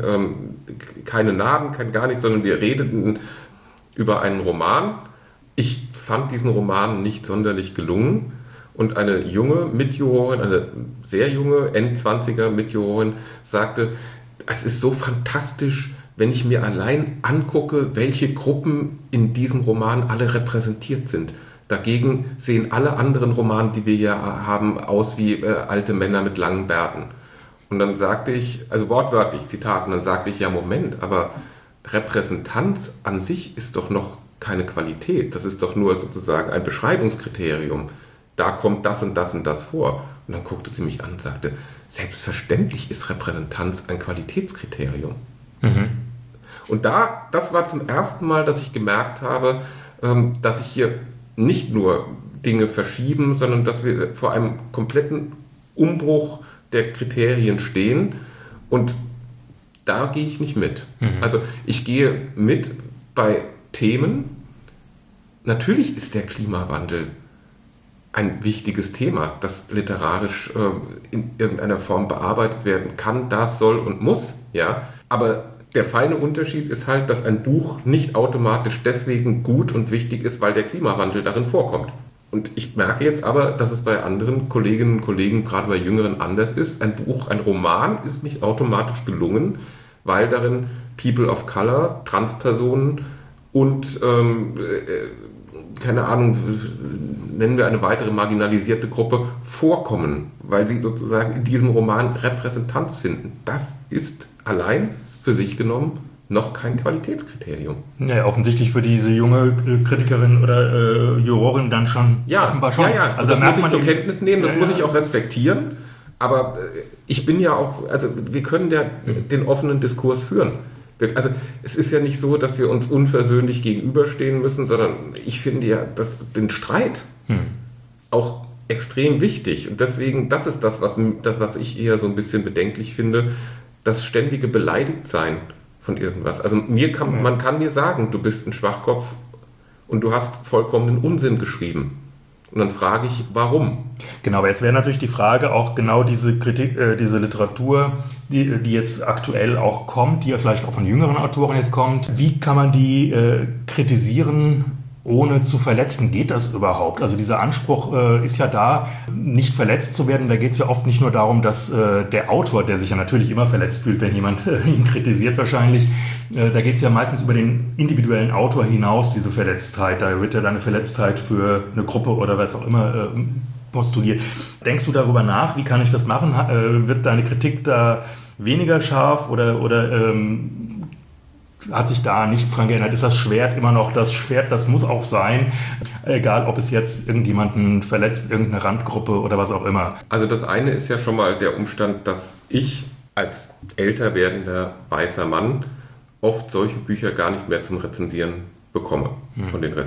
S3: Keine Namen, kein gar nichts, sondern wir redeten über einen Roman. Ich fand diesen Roman nicht sonderlich gelungen. Und eine junge Mitjurorin, eine sehr junge End-20er Mitjurorin sagte, es ist so fantastisch, wenn ich mir allein angucke, welche Gruppen in diesem Roman alle repräsentiert sind. Dagegen sehen alle anderen Romane, die wir hier haben, aus wie alte Männer mit langen Bärten. Und dann sagte ich, also wortwörtlich, Zitat, und dann sagte ich, ja Moment, aber Repräsentanz an sich ist doch noch keine Qualität. Das ist doch nur sozusagen ein Beschreibungskriterium. Da kommt das und das und das vor. Und dann guckte sie mich an und sagte, selbstverständlich ist Repräsentanz ein Qualitätskriterium. Mhm. Und das war zum ersten Mal, dass ich gemerkt habe, dass ich hier nicht nur Dinge verschieben, sondern dass wir vor einem kompletten Umbruch der Kriterien stehen. Und da gehe ich nicht mit. Mhm. Also ich gehe mit bei Themen. Natürlich ist der Klimawandel ein wichtiges Thema, das literarisch in irgendeiner Form bearbeitet werden kann, darf, soll und muss. Ja? Aber der feine Unterschied ist halt, dass ein Buch nicht automatisch deswegen gut und wichtig ist, weil der Klimawandel darin vorkommt. Und ich merke jetzt aber, dass es bei anderen Kolleginnen und Kollegen, gerade bei Jüngeren, anders ist. Ein Buch, ein Roman ist nicht automatisch gelungen, weil darin People of Color, Transpersonen und keine Ahnung, nennen wir eine weitere marginalisierte Gruppe, vorkommen, weil sie sozusagen in diesem Roman Repräsentanz finden. Das ist allein für sich genommen noch kein Qualitätskriterium.
S1: Ja, offensichtlich für diese junge Kritikerin oder Jurorin dann schon.
S3: Ja, offenbar schon. Ja. Also das muss ich zur Kenntnis nehmen, das muss ich auch respektieren. Aber ich bin ja auch, also wir können den offenen Diskurs führen. Also es ist ja nicht so, dass wir uns unversöhnlich gegenüberstehen müssen, sondern ich finde ja den Streit auch extrem wichtig. Und deswegen, das ist das, was ich eher so ein bisschen bedenklich finde, das ständige Beleidigtsein von irgendwas. Also man kann mir sagen, du bist ein Schwachkopf und du hast vollkommenen Unsinn geschrieben. Und dann frage ich, warum?
S1: Genau, aber jetzt wäre natürlich die Frage auch genau diese Kritik, diese Literatur, die jetzt aktuell auch kommt, die ja vielleicht auch von jüngeren Autoren jetzt kommt. Wie kann man die kritisieren, ohne zu verletzen? Geht das überhaupt? Also dieser Anspruch ist ja da, nicht verletzt zu werden. Da geht es ja oft nicht nur darum, dass der Autor, der sich ja natürlich immer verletzt fühlt, wenn jemand ihn kritisiert wahrscheinlich, da geht es ja meistens über den individuellen Autor hinaus, diese Verletztheit. Da wird ja dann eine Verletztheit für eine Gruppe oder was auch immer postuliert. Denkst du darüber nach? Wie kann ich das machen? Wird deine Kritik da weniger scharf oder hat sich da nichts dran geändert? Ist das Schwert immer noch das Schwert? Das muss auch sein, egal ob es jetzt irgendjemanden verletzt, irgendeine Randgruppe oder was auch immer.
S3: Also das eine ist ja schon mal der Umstand, dass ich als älter werdender weißer Mann oft solche Bücher gar nicht mehr zum Rezensieren bekomme von den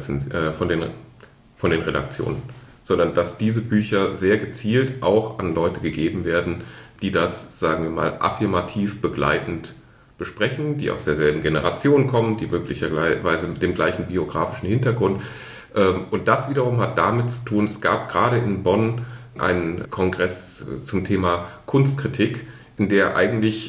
S3: Redaktionen, sondern dass diese Bücher sehr gezielt auch an Leute gegeben werden, die das, sagen wir mal, affirmativ begleitend besprechen, die aus derselben Generation kommen, die möglicherweise mit dem gleichen biografischen Hintergrund. Und das wiederum hat damit zu tun, es gab gerade in Bonn einen Kongress zum Thema Kunstkritik, in der eigentlich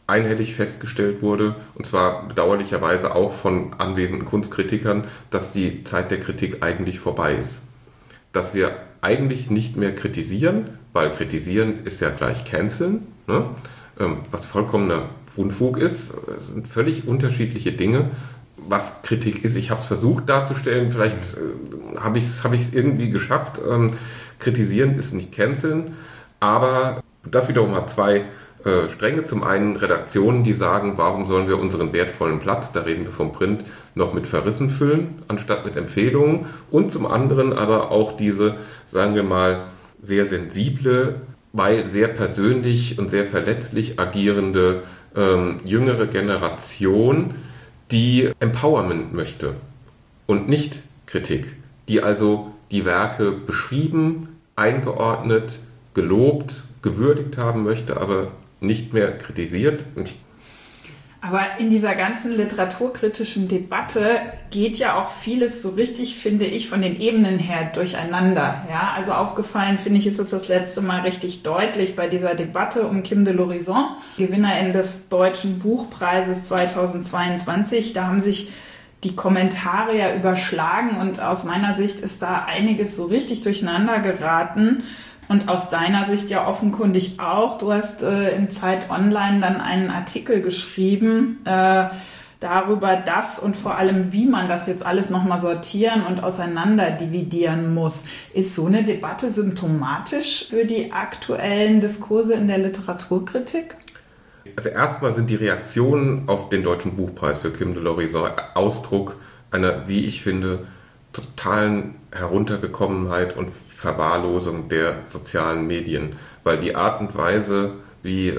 S3: einhellig festgestellt wurde, und zwar bedauerlicherweise auch von anwesenden Kunstkritikern, dass die Zeit der Kritik eigentlich vorbei ist. Dass wir eigentlich nicht mehr kritisieren, weil kritisieren ist ja gleich canceln, ne? Was vollkommener Unfug ist. Es sind völlig unterschiedliche Dinge. Was Kritik ist, ich habe es versucht darzustellen, vielleicht habe ich es irgendwie geschafft. Kritisieren ist nicht canceln, aber das wiederum hat zwei Stränge. Zum einen Redaktionen, die sagen, warum sollen wir unseren wertvollen Platz, da reden wir vom Print, noch mit Verrissen füllen, anstatt mit Empfehlungen. Und zum anderen aber auch diese, sagen wir mal, sehr sensible, weil sehr persönlich und sehr verletzlich agierende jüngere Generation, die Empowerment möchte und nicht Kritik, die also die Werke beschrieben, eingeordnet, gelobt, gewürdigt haben möchte, aber nicht mehr kritisiert.
S2: Aber in dieser ganzen literaturkritischen Debatte geht ja auch vieles so richtig, finde ich, von den Ebenen her durcheinander. Ja, also aufgefallen, finde ich, ist es das letzte Mal richtig deutlich bei dieser Debatte um Kim de l'Horizon, Gewinnerin des Deutschen Buchpreises 2022. Da haben sich die Kommentare ja überschlagen und aus meiner Sicht ist da einiges so richtig durcheinander geraten. Und aus deiner Sicht ja offenkundig auch. Du hast in Zeit Online dann einen Artikel geschrieben darüber, dass und vor allem, wie man das jetzt alles nochmal sortieren und auseinander dividieren muss. Ist so eine Debatte symptomatisch für die aktuellen Diskurse in der Literaturkritik?
S3: Also erstmal sind die Reaktionen auf den Deutschen Buchpreis für Kim de l'Horizon Ausdruck einer, wie ich finde, totalen Heruntergekommenheit und Verwahrlosung der sozialen Medien, weil die Art und Weise, wie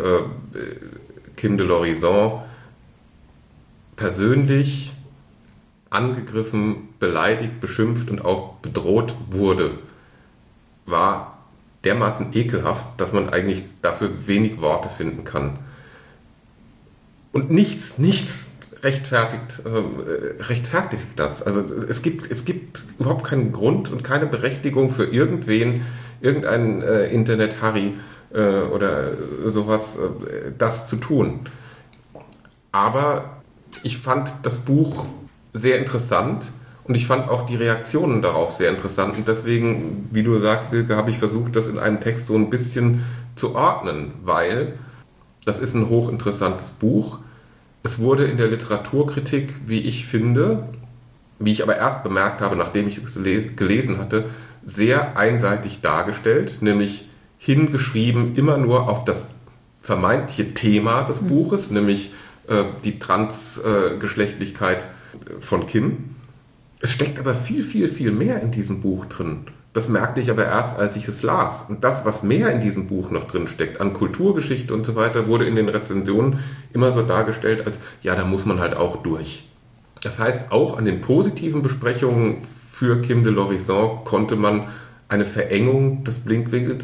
S3: Kim de l'Horizon persönlich angegriffen, beleidigt, beschimpft und auch bedroht wurde, war dermaßen ekelhaft, dass man eigentlich dafür wenig Worte finden kann. Und nichts rechtfertigt das. Also es gibt überhaupt keinen Grund und keine Berechtigung für irgendeinen Internet-Harry oder sowas, das zu tun. Aber ich fand das Buch sehr interessant und ich fand auch die Reaktionen darauf sehr interessant. Und deswegen, wie du sagst, Silke, habe ich versucht, das in einem Text so ein bisschen zu ordnen, weil das ist ein hochinteressantes Buch. Es wurde in der Literaturkritik, wie ich finde, wie ich aber erst bemerkt habe, nachdem ich es gelesen hatte, sehr einseitig dargestellt, nämlich hingeschrieben immer nur auf das vermeintliche Thema des Buches, nämlich die Transgeschlechtlichkeit von Kim. Es steckt aber viel, viel, viel mehr in diesem Buch drin. Das merkte ich aber erst, als ich es las. Und das, was mehr in diesem Buch noch drin steckt, an Kulturgeschichte und so weiter, wurde in den Rezensionen immer so dargestellt, als, ja, da muss man halt auch durch. Das heißt, auch an den positiven Besprechungen für Kim de l'Horizon konnte man eine Verengung des Blickwinkels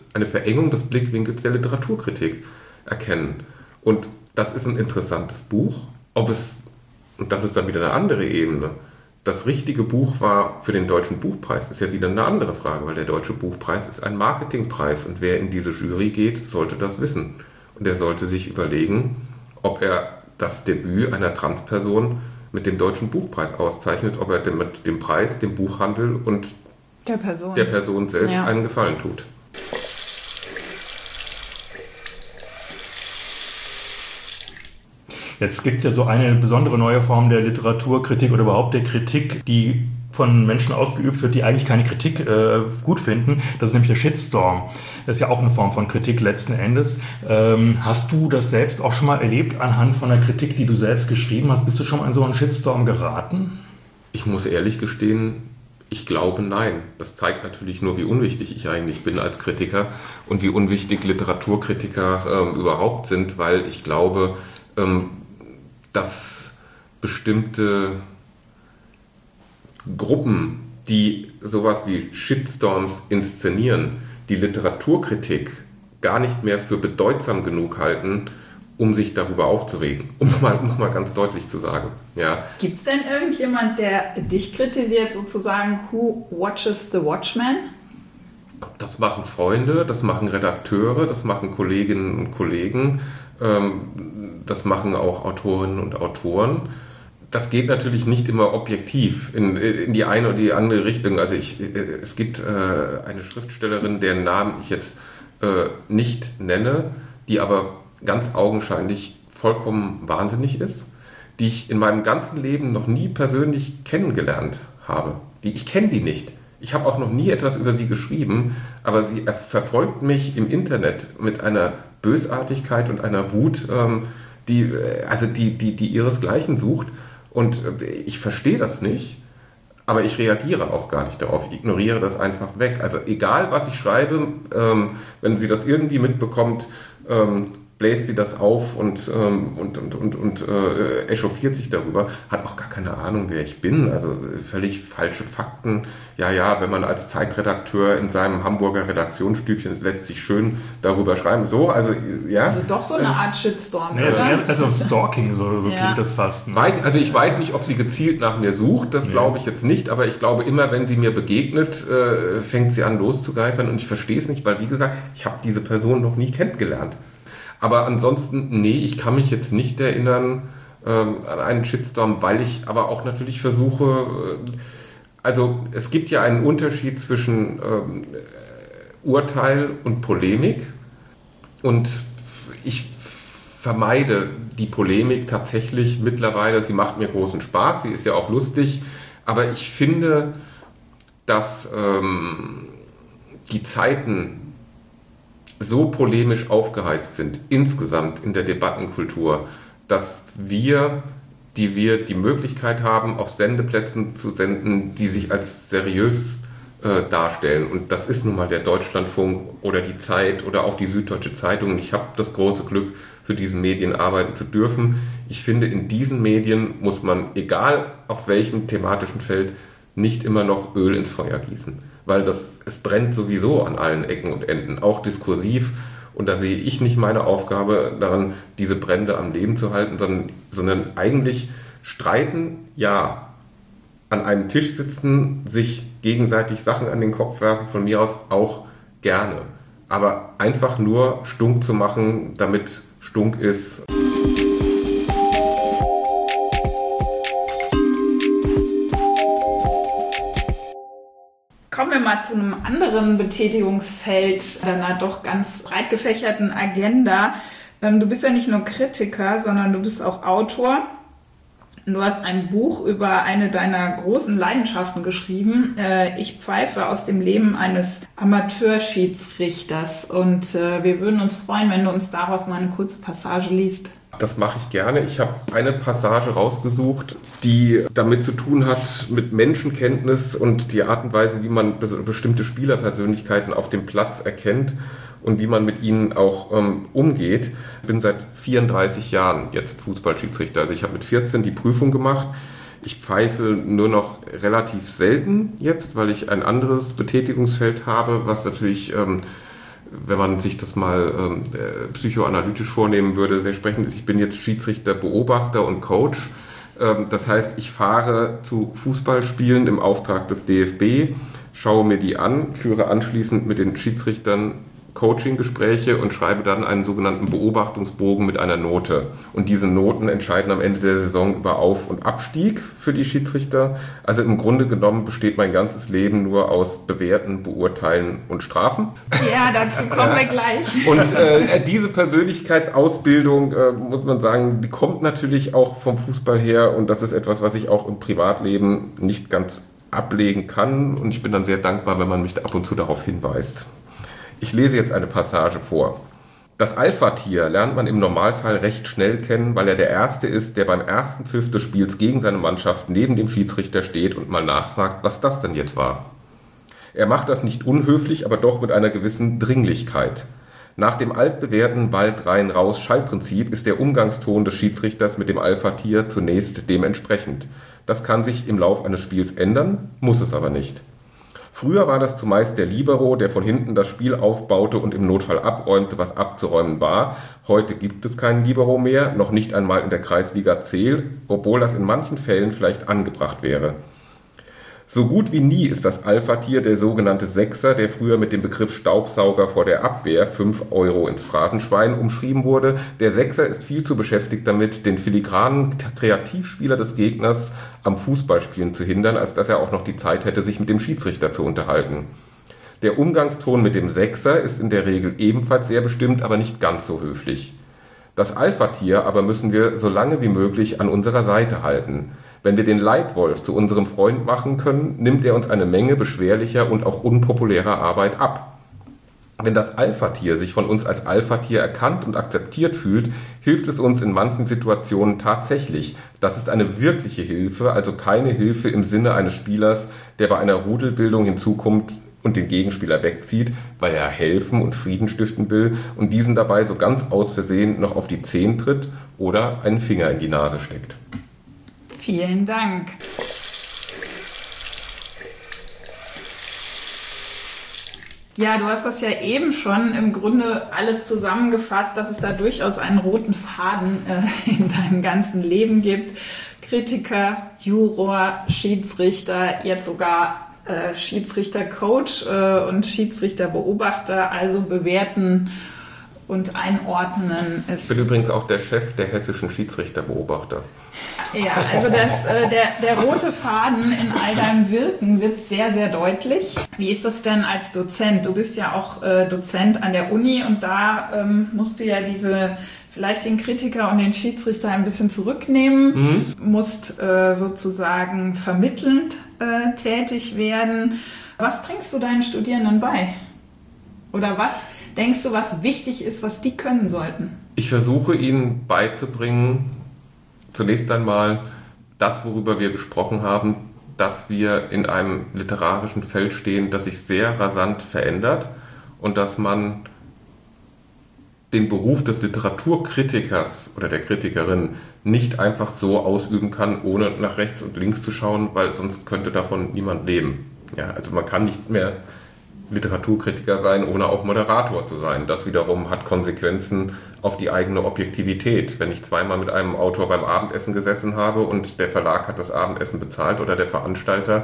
S3: der Literaturkritik erkennen. Und das ist ein interessantes Buch. Ob es, und das ist dann wieder eine andere Ebene, das richtige Buch war für den Deutschen Buchpreis, ist ja wieder eine andere Frage, weil der Deutsche Buchpreis ist ein Marketingpreis und wer in diese Jury geht, sollte das wissen. Und er sollte sich überlegen, ob er das Debüt einer Transperson mit dem Deutschen Buchpreis auszeichnet, ob er mit dem Preis, dem Buchhandel und der Person selbst einen Gefallen tut.
S1: Jetzt gibt es ja so eine besondere neue Form der Literaturkritik oder überhaupt der Kritik, die von Menschen ausgeübt wird, die eigentlich keine Kritik gut finden. Das ist nämlich der Shitstorm. Das ist ja auch eine Form von Kritik letzten Endes. Hast du das selbst auch schon mal erlebt anhand von der Kritik, die du selbst geschrieben hast? Bist du schon mal in so einen Shitstorm geraten?
S3: Ich muss ehrlich gestehen, ich glaube nein. Das zeigt natürlich nur, wie unwichtig ich eigentlich bin als Kritiker und wie unwichtig Literaturkritiker überhaupt sind, weil ich glaube, dass bestimmte Gruppen, die sowas wie Shitstorms inszenieren, die Literaturkritik gar nicht mehr für bedeutsam genug halten, um sich darüber aufzuregen. Um es mal ganz deutlich zu sagen. Ja.
S2: Gibt es denn irgendjemand, der dich kritisiert, sozusagen, who watches the Watchmen?
S3: Das machen Freunde, das machen Redakteure, das machen Kolleginnen und Kollegen. Das machen auch Autorinnen und Autoren. Das geht natürlich nicht immer objektiv in die eine oder die andere Richtung. Also es gibt eine Schriftstellerin, deren Namen ich jetzt nicht nenne, die aber ganz augenscheinlich vollkommen wahnsinnig ist, die ich in meinem ganzen Leben noch nie persönlich kennengelernt habe. Ich kenne die nicht. Ich habe auch noch nie etwas über sie geschrieben, aber sie verfolgt mich im Internet mit einer Bösartigkeit und einer Wut, die ihresgleichen sucht. Und ich verstehe das nicht, aber ich reagiere auch gar nicht darauf. Ich ignoriere das einfach weg. Also egal, was ich schreibe, wenn sie das irgendwie mitbekommt, bläst sie das auf und echauffiert sich darüber, hat auch gar keine Ahnung, wer ich bin. Also völlig falsche Fakten. Ja, wenn man als Zeitredakteur in seinem Hamburger Redaktionsstübchen lässt sich schön darüber schreiben. So, also ja.
S2: Also doch so eine Art Shitstorm,
S1: ja,
S2: oder?
S1: Also Stalking, so klingt das fast. Ne?
S3: Ich weiß nicht, ob sie gezielt nach mir sucht, das glaube ich jetzt nicht, aber ich glaube immer, wenn sie mir begegnet, fängt sie an loszugreifen und ich verstehe es nicht, weil wie gesagt, ich habe diese Person noch nie kennengelernt. Aber ansonsten, ich kann mich jetzt nicht erinnern an einen Shitstorm, weil ich aber auch natürlich versuche, also es gibt ja einen Unterschied zwischen Urteil und Polemik und ich vermeide die Polemik tatsächlich mittlerweile. Sie macht mir großen Spaß, sie ist ja auch lustig, aber ich finde, dass die Zeiten so polemisch aufgeheizt sind, insgesamt in der Debattenkultur, dass wir die Möglichkeit haben, auf Sendeplätzen zu senden, die sich als seriös darstellen. Und das ist nun mal der Deutschlandfunk oder die Zeit oder auch die Süddeutsche Zeitung. Und ich habe das große Glück, für diese Medien arbeiten zu dürfen. Ich finde, in diesen Medien muss man, egal auf welchem thematischen Feld, nicht immer noch Öl ins Feuer gießen. Weil es brennt sowieso an allen Ecken und Enden, auch diskursiv. Und da sehe ich nicht meine Aufgabe daran, diese Brände am Leben zu halten, sondern eigentlich streiten, ja, an einem Tisch sitzen, sich gegenseitig Sachen an den Kopf werfen, von mir aus auch gerne. Aber einfach nur stunk zu machen, damit stunk ist.
S2: Kommen wir mal zu einem anderen Betätigungsfeld deiner doch ganz breit gefächerten Agenda. Du bist ja nicht nur Kritiker, sondern du bist auch Autor. Du hast ein Buch über eine deiner großen Leidenschaften geschrieben. Ich pfeife aus dem Leben eines Amateurschiedsrichters. Und wir würden uns freuen, wenn du uns daraus mal eine kurze Passage liest.
S3: Das mache ich gerne. Ich habe eine Passage rausgesucht, die damit zu tun hat mit Menschenkenntnis und die Art und Weise, wie man bestimmte Spielerpersönlichkeiten auf dem Platz erkennt und wie man mit ihnen auch umgeht. Ich bin seit 34 Jahren jetzt Fußballschiedsrichter. Also ich habe mit 14 die Prüfung gemacht. Ich pfeife nur noch relativ selten jetzt, weil ich ein anderes Betätigungsfeld habe, was natürlich... wenn man sich das mal psychoanalytisch vornehmen würde, sehr sprechend ist, ich bin jetzt Schiedsrichter, Beobachter und Coach. Das heißt, ich fahre zu Fußballspielen im Auftrag des DFB, schaue mir die an, führe anschließend mit den Schiedsrichtern Coaching-Gespräche und schreibe dann einen sogenannten Beobachtungsbogen mit einer Note. Und diese Noten entscheiden am Ende der Saison über Auf- und Abstieg für die Schiedsrichter. Also im Grunde genommen besteht mein ganzes Leben nur aus Bewerten, Beurteilen und Strafen.
S2: Ja, dazu kommen wir gleich.
S3: Und diese Persönlichkeitsausbildung, muss man sagen, die kommt natürlich auch vom Fußball her. Und das ist etwas, was ich auch im Privatleben nicht ganz ablegen kann. Und ich bin dann sehr dankbar, wenn man mich ab und zu darauf hinweist. Ich lese jetzt eine Passage vor. Das Alpha-Tier lernt man im Normalfall recht schnell kennen, weil er der Erste ist, der beim ersten Pfiff des Spiels gegen seine Mannschaft neben dem Schiedsrichter steht und mal nachfragt, was das denn jetzt war. Er macht das nicht unhöflich, aber doch mit einer gewissen Dringlichkeit. Nach dem altbewährten Bald rein raus Schallprinzip ist der Umgangston des Schiedsrichters mit dem Alpha-Tier zunächst dementsprechend. Das kann sich im Lauf eines Spiels ändern, muss es aber nicht. Früher war das zumeist der Libero, der von hinten das Spiel aufbaute und im Notfall abräumte, was abzuräumen war. Heute gibt es keinen Libero mehr, noch nicht einmal in der Kreisliga C, obwohl das in manchen Fällen vielleicht angebracht wäre. So gut wie nie ist das Alpha-Tier der sogenannte Sechser, der früher mit dem Begriff Staubsauger vor der Abwehr 5 € ins Phrasenschwein umschrieben wurde. Der Sechser ist viel zu beschäftigt damit, den filigranen Kreativspieler des Gegners am Fußballspielen zu hindern, als dass er auch noch die Zeit hätte, sich mit dem Schiedsrichter zu unterhalten. Der Umgangston mit dem Sechser ist in der Regel ebenfalls sehr bestimmt, aber nicht ganz so höflich. Das Alpha-Tier aber müssen wir so lange wie möglich an unserer Seite halten. Wenn wir den Leitwolf zu unserem Freund machen können, nimmt er uns eine Menge beschwerlicher und auch unpopulärer Arbeit ab. Wenn das Alpha-Tier sich von uns als Alpha-Tier erkannt und akzeptiert fühlt, hilft es uns in manchen Situationen tatsächlich. Das ist eine wirkliche Hilfe, also keine Hilfe im Sinne eines Spielers, der bei einer Rudelbildung hinzukommt und den Gegenspieler wegzieht, weil er helfen und Frieden stiften will und diesen dabei so ganz aus Versehen noch auf die Zehen tritt oder einen Finger in die Nase steckt.
S2: Vielen Dank. Ja, du hast das ja eben schon im Grunde alles zusammengefasst, dass es da durchaus einen roten Faden in deinem ganzen Leben gibt. Kritiker, Juror, Schiedsrichter, jetzt sogar Schiedsrichter-Coach und Schiedsrichter-Beobachter, also bewerten und einordnen.
S3: Ich bin übrigens auch der Chef der hessischen Schiedsrichterbeobachter.
S2: Ja, also der rote Faden in all deinem Wirken wird sehr, sehr deutlich. Wie ist das denn als Dozent? Du bist ja auch Dozent an der Uni und da musst du ja vielleicht den Kritiker und den Schiedsrichter ein bisschen zurücknehmen, musst sozusagen vermittelnd tätig werden. Was bringst du deinen Studierenden bei? Oder was denkst du, was wichtig ist, was die können sollten?
S3: Ich versuche ihnen beizubringen, zunächst einmal das, worüber wir gesprochen haben, dass wir in einem literarischen Feld stehen, das sich sehr rasant verändert und dass man den Beruf des Literaturkritikers oder der Kritikerin nicht einfach so ausüben kann, ohne nach rechts und links zu schauen, weil sonst könnte davon niemand leben. Ja, also man kann nicht mehr Literaturkritiker sein, ohne auch Moderator zu sein. Das wiederum hat Konsequenzen auf die eigene Objektivität. Wenn ich zweimal mit einem Autor beim Abendessen gesessen habe und der Verlag hat das Abendessen bezahlt oder der Veranstalter,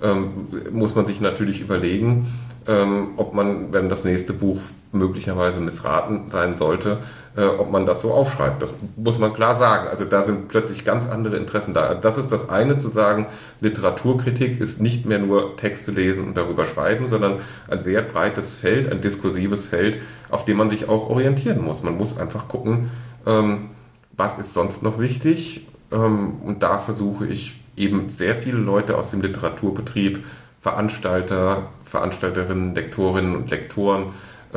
S3: muss man sich natürlich überlegen, ob man, wenn das nächste Buch möglicherweise missraten sein sollte, ob man das so aufschreibt. Das muss man klar sagen. Also da sind plötzlich ganz andere Interessen da. Das ist das eine, zu sagen, Literaturkritik ist nicht mehr nur Texte lesen und darüber schreiben, sondern ein sehr breites Feld, ein diskursives Feld, auf dem man sich auch orientieren muss. Man muss einfach gucken, was ist sonst noch wichtig. Und da versuche ich eben sehr viele Leute aus dem Literaturbetrieb, Veranstalter, Veranstalterinnen, Lektorinnen und Lektoren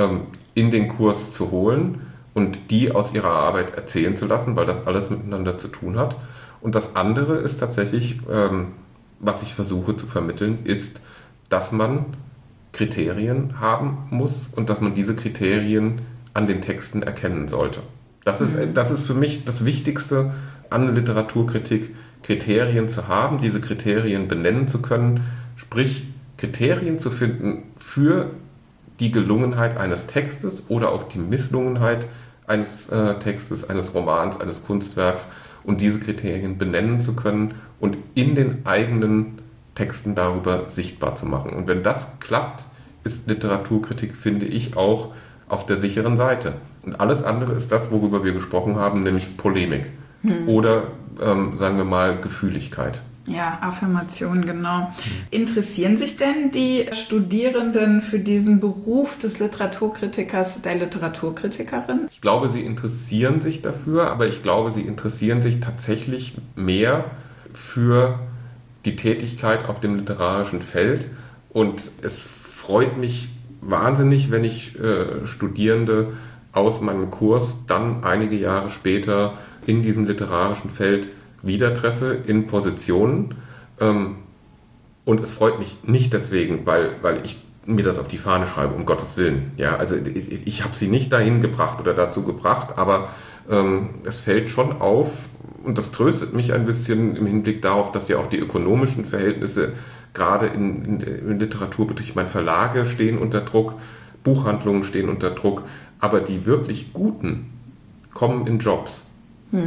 S3: in den Kurs zu holen und die aus ihrer Arbeit erzählen zu lassen, weil das alles miteinander zu tun hat. Und das andere ist tatsächlich, was ich versuche zu vermitteln, ist, dass man Kriterien haben muss und dass man diese Kriterien an den Texten erkennen sollte. Das ist für mich das Wichtigste an Literaturkritik, Kriterien zu haben, diese Kriterien benennen zu können, sprich Kriterien zu finden für die Gelungenheit eines Textes oder auch die Misslungenheit eines Textes, eines Romans, eines Kunstwerks und diese Kriterien benennen zu können und in den eigenen Texten darüber sichtbar zu machen. Und wenn das klappt, ist Literaturkritik, finde ich, auch auf der sicheren Seite. Und alles andere ist das, worüber wir gesprochen haben, nämlich Polemik oder, sagen wir mal, Gefühligkeit.
S2: Ja, Affirmation, genau. Interessieren sich denn die Studierenden für diesen Beruf des Literaturkritikers, der Literaturkritikerin?
S3: Ich glaube, sie interessieren sich dafür, aber ich glaube, sie interessieren sich tatsächlich mehr für die Tätigkeit auf dem literarischen Feld. Und es freut mich wahnsinnig, wenn ich Studierende aus meinem Kurs dann einige Jahre später in diesem literarischen Feld wieder treffe in Positionen. Und es freut mich nicht deswegen, weil ich mir das auf die Fahne schreibe, um Gottes Willen. Ja, also ich habe sie nicht dahin gebracht oder dazu gebracht, aber es fällt schon auf und das tröstet mich ein bisschen im Hinblick darauf, dass ja auch die ökonomischen Verhältnisse gerade in Literaturbetrieb, ich meine, Verlage stehen unter Druck, Buchhandlungen stehen unter Druck, aber die wirklich Guten kommen in Jobs.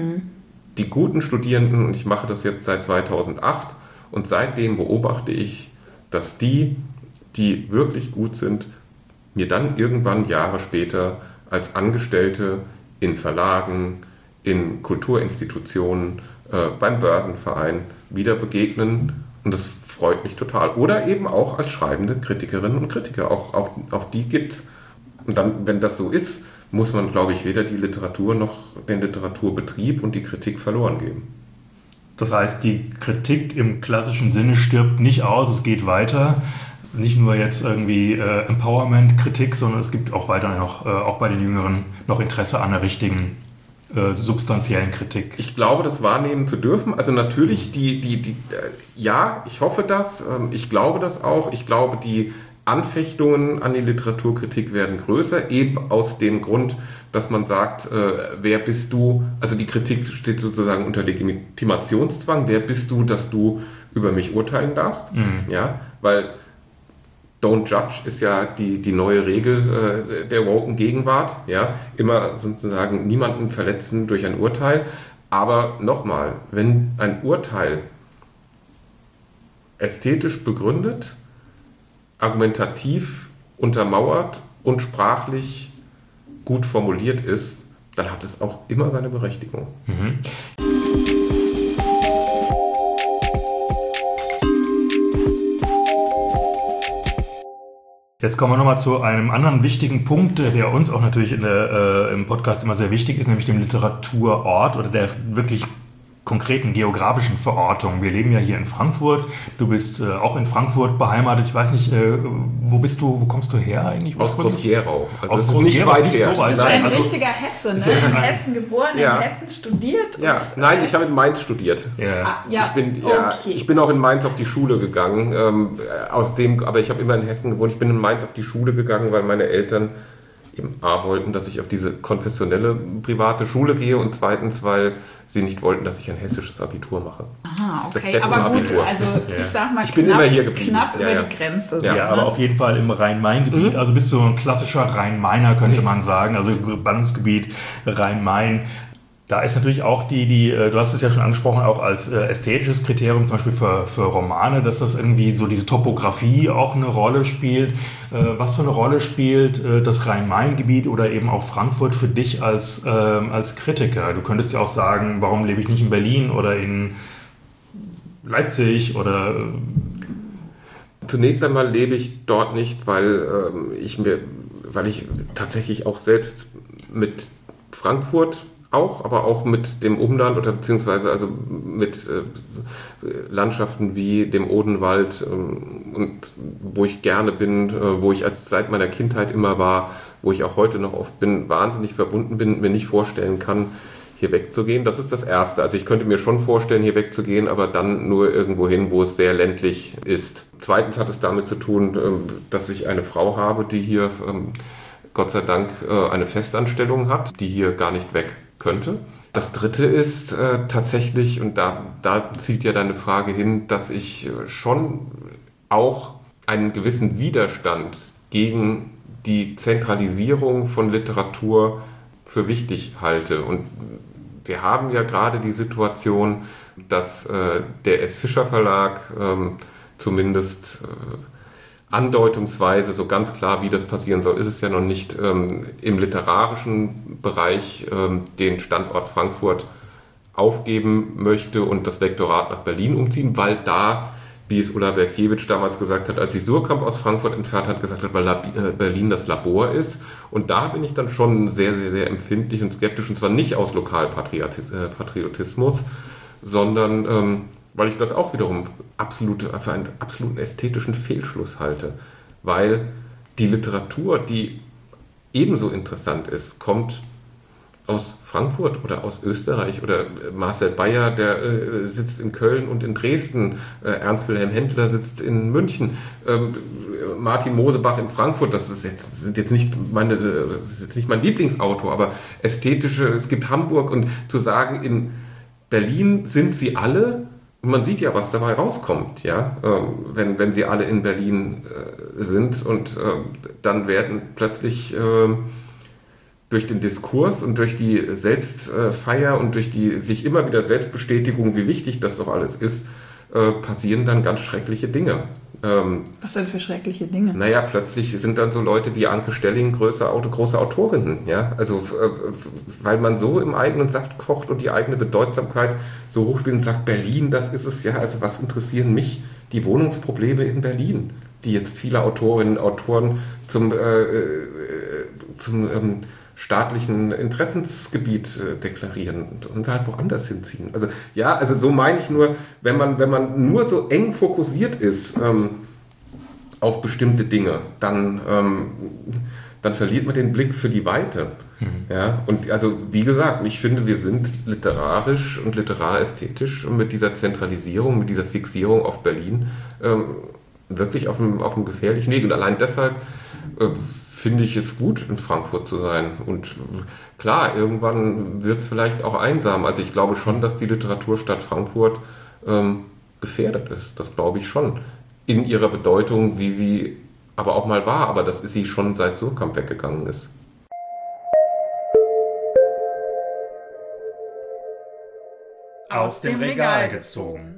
S3: Die guten Studierenden, und ich mache das jetzt seit 2008, und seitdem beobachte ich, dass die wirklich gut sind, mir dann irgendwann Jahre später als Angestellte in Verlagen, in Kulturinstitutionen, beim Börsenverein wieder begegnen. Und das freut mich total. Oder eben auch als schreibende Kritikerinnen und Kritiker. Auch die gibt's. Und dann, wenn das so ist, muss man, glaube ich, weder die Literatur noch den Literaturbetrieb und die Kritik verloren geben.
S1: Das heißt, die Kritik im klassischen Sinne stirbt nicht aus, es geht weiter. Nicht nur jetzt irgendwie Empowerment-Kritik, sondern es gibt auch weiter noch, auch bei den Jüngeren, noch Interesse an der richtigen substanziellen Kritik.
S3: Ich glaube, das wahrnehmen zu dürfen. Also natürlich ja, ich hoffe das. Ich glaube das auch. Ich glaube, die Anfechtungen an die Literaturkritik werden größer, eben aus dem Grund, dass man sagt, wer bist du? Also die Kritik steht sozusagen unter Legitimationszwang. Wer bist du, dass du über mich urteilen darfst? Ja, weil Don't judge ist ja die neue Regel der woken Gegenwart. Ja? Immer sozusagen niemanden verletzen durch ein Urteil. Aber nochmal, wenn ein Urteil ästhetisch begründet, argumentativ untermauert und sprachlich gut formuliert ist, dann hat es auch immer seine Berechtigung.
S1: Mhm. Jetzt kommen wir nochmal zu einem anderen wichtigen Punkt, der uns auch natürlich im Podcast immer sehr wichtig ist, nämlich dem Literaturort oder der wirklich konkreten geografischen Verortung. Wir leben ja hier in Frankfurt. Du bist auch in Frankfurt beheimatet. Ich weiß nicht, wo kommst du her eigentlich?
S3: Aus Groß-Gerau.
S1: Also aus Groß-Gerau, nicht weit her.
S2: Du bist ein richtiger Hesse, ne? In Hessen geboren, in Hessen studiert.
S3: Ja, nein, ich habe in Mainz studiert.
S1: Ja.
S3: Ich bin auch in Mainz auf die Schule gegangen. Aber ich habe immer in Hessen gewohnt. Ich bin in Mainz auf die Schule gegangen, weil meine Eltern eben wollten, dass ich auf diese konfessionelle private Schule gehe und zweitens, weil sie nicht wollten, dass ich ein hessisches Abitur mache.
S2: Aha, okay, aber gut, also ich sag mal,
S3: ich bin immer hier geblieben.
S2: Knapp über die Grenze.
S1: Ja, so, aber auf jeden Fall im Rhein-Main-Gebiet, also bist du ein klassischer Rhein-Mainer, könnte man sagen, also Ballungsgebiet Rhein-Main. Da ist natürlich auch du hast es ja schon angesprochen, auch als ästhetisches Kriterium, zum Beispiel für Romane, dass das irgendwie so diese Topografie auch eine Rolle spielt. Was für eine Rolle spielt das Rhein-Main-Gebiet oder eben auch Frankfurt für dich als Kritiker? Du könntest ja auch sagen, warum lebe ich nicht in Berlin oder in Leipzig oder...
S3: Zunächst einmal lebe ich dort nicht, weil ich tatsächlich auch selbst mit Frankfurt aber auch mit dem Umland oder beziehungsweise also mit Landschaften wie dem Odenwald und wo ich gerne bin, wo ich seit meiner Kindheit immer war, wo ich auch heute noch oft bin, wahnsinnig verbunden bin, mir nicht vorstellen kann, hier wegzugehen. Das ist das Erste. Also ich könnte mir schon vorstellen, hier wegzugehen, aber dann nur irgendwo hin, wo es sehr ländlich ist. Zweitens hat es damit zu tun, dass ich eine Frau habe, die hier Gott sei Dank eine Festanstellung hat, die hier gar nicht weg könnte. Das Dritte ist tatsächlich, und da zielt ja deine Frage hin, dass ich schon auch einen gewissen Widerstand gegen die Zentralisierung von Literatur für wichtig halte. Und wir haben ja gerade die Situation, dass der S. Fischer Verlag zumindest andeutungsweise, so ganz klar, wie das passieren soll, ist es ja noch nicht, im literarischen Bereich den Standort Frankfurt aufgeben möchte und das Lektorat nach Berlin umziehen, weil da, wie es Ulla Berkiewicz damals gesagt hat, als sie Surkamp aus Frankfurt entfernt hat, gesagt hat, weil Berlin das Labor ist. Und da bin ich dann schon sehr, sehr, sehr empfindlich und skeptisch, und zwar nicht aus Lokalpatriotismus, sondern weil ich das auch wiederum für einen absoluten ästhetischen Fehlschluss halte. Weil die Literatur, die ebenso interessant ist, kommt aus Frankfurt oder aus Österreich, oder Marcel Bayer, der sitzt in Köln und in Dresden, Ernst Wilhelm Händler sitzt in München, Martin Mosebach in Frankfurt, das ist jetzt nicht mein Lieblingsautor, aber es gibt Hamburg, und zu sagen, in Berlin sind sie alle. Und man sieht ja, was dabei rauskommt, ja, wenn sie alle in Berlin sind, und dann werden plötzlich durch den Diskurs und durch die Selbstfeier und durch die sich immer wieder Selbstbestätigung, wie wichtig das doch alles ist, passieren dann ganz schreckliche Dinge.
S2: Was denn für schreckliche Dinge?
S3: Naja, plötzlich sind dann so Leute wie Anke Stelling große Autorinnen. Ja? Also, weil man so im eigenen Saft kocht und die eigene Bedeutsamkeit so hochspielt und sagt, Berlin, das ist es ja. Also, was interessieren mich die Wohnungsprobleme in Berlin, die jetzt viele Autorinnen und Autoren zum staatlichen Interessensgebiet deklarieren und halt woanders hinziehen. Also ja, also so meine ich nur, wenn man nur so eng fokussiert ist auf bestimmte Dinge, dann verliert man den Blick für die Weite. Ja, und also wie gesagt, ich finde, wir sind literarisch und literärästhetisch und mit dieser Zentralisierung, mit dieser Fixierung auf Berlin wirklich auf einem gefährlichen Weg. Und allein deshalb finde ich es gut, in Frankfurt zu sein. Und klar, irgendwann wird es vielleicht auch einsam. Also ich glaube schon, dass die Literaturstadt Frankfurt gefährdet ist. Das glaube ich schon. In ihrer Bedeutung, wie sie aber auch mal war. Aber das ist sie schon seit Surkamp weggegangen ist.
S1: Aus dem Regal gezogen.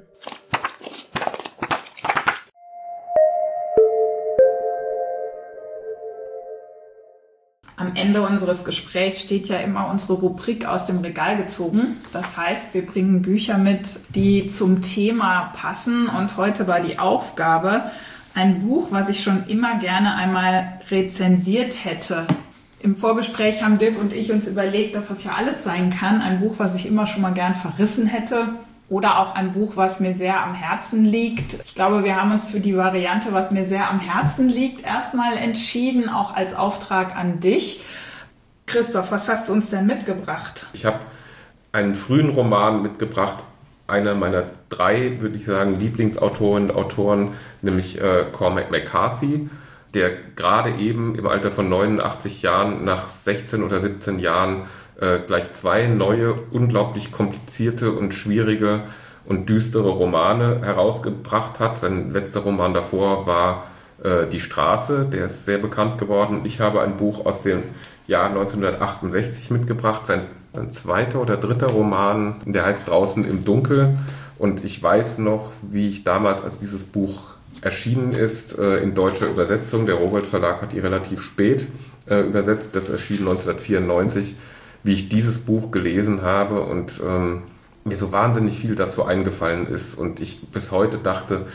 S2: Am Ende unseres Gesprächs steht ja immer unsere Rubrik aus dem Regal gezogen. Das heißt, wir bringen Bücher mit, die zum Thema passen. Und heute war die Aufgabe, ein Buch, was ich schon immer gerne einmal rezensiert hätte. Im Vorgespräch haben Dirk und ich uns überlegt, dass das ja alles sein kann. Ein Buch, was ich immer schon mal gern verrissen hätte. Oder auch ein Buch, was mir sehr am Herzen liegt. Ich glaube, wir haben uns für die Variante, was mir sehr am Herzen liegt, erstmal entschieden, auch als Auftrag an dich. Christoph, was hast du uns denn mitgebracht?
S3: Ich habe einen frühen Roman mitgebracht, einer meiner 3, würde ich sagen, Lieblingsautorinnen und Autoren, nämlich Cormac McCarthy, der gerade eben im Alter von 89 Jahren, nach 16 oder 17 Jahren, gleich 2 neue, unglaublich komplizierte und schwierige und düstere Romane herausgebracht hat. Sein letzter Roman davor war Die Straße, der ist sehr bekannt geworden. Ich habe ein Buch aus dem Jahr 1968 mitgebracht, sein 2. oder 3. Roman, der heißt Draußen im Dunkel. Und ich weiß noch, wie ich damals, als dieses Buch erschienen ist, in deutscher Übersetzung, der Rowohlt Verlag hat die relativ spät übersetzt, das erschien 1994, wie ich dieses Buch gelesen habe und mir so wahnsinnig viel dazu eingefallen ist und ich bis heute dachte,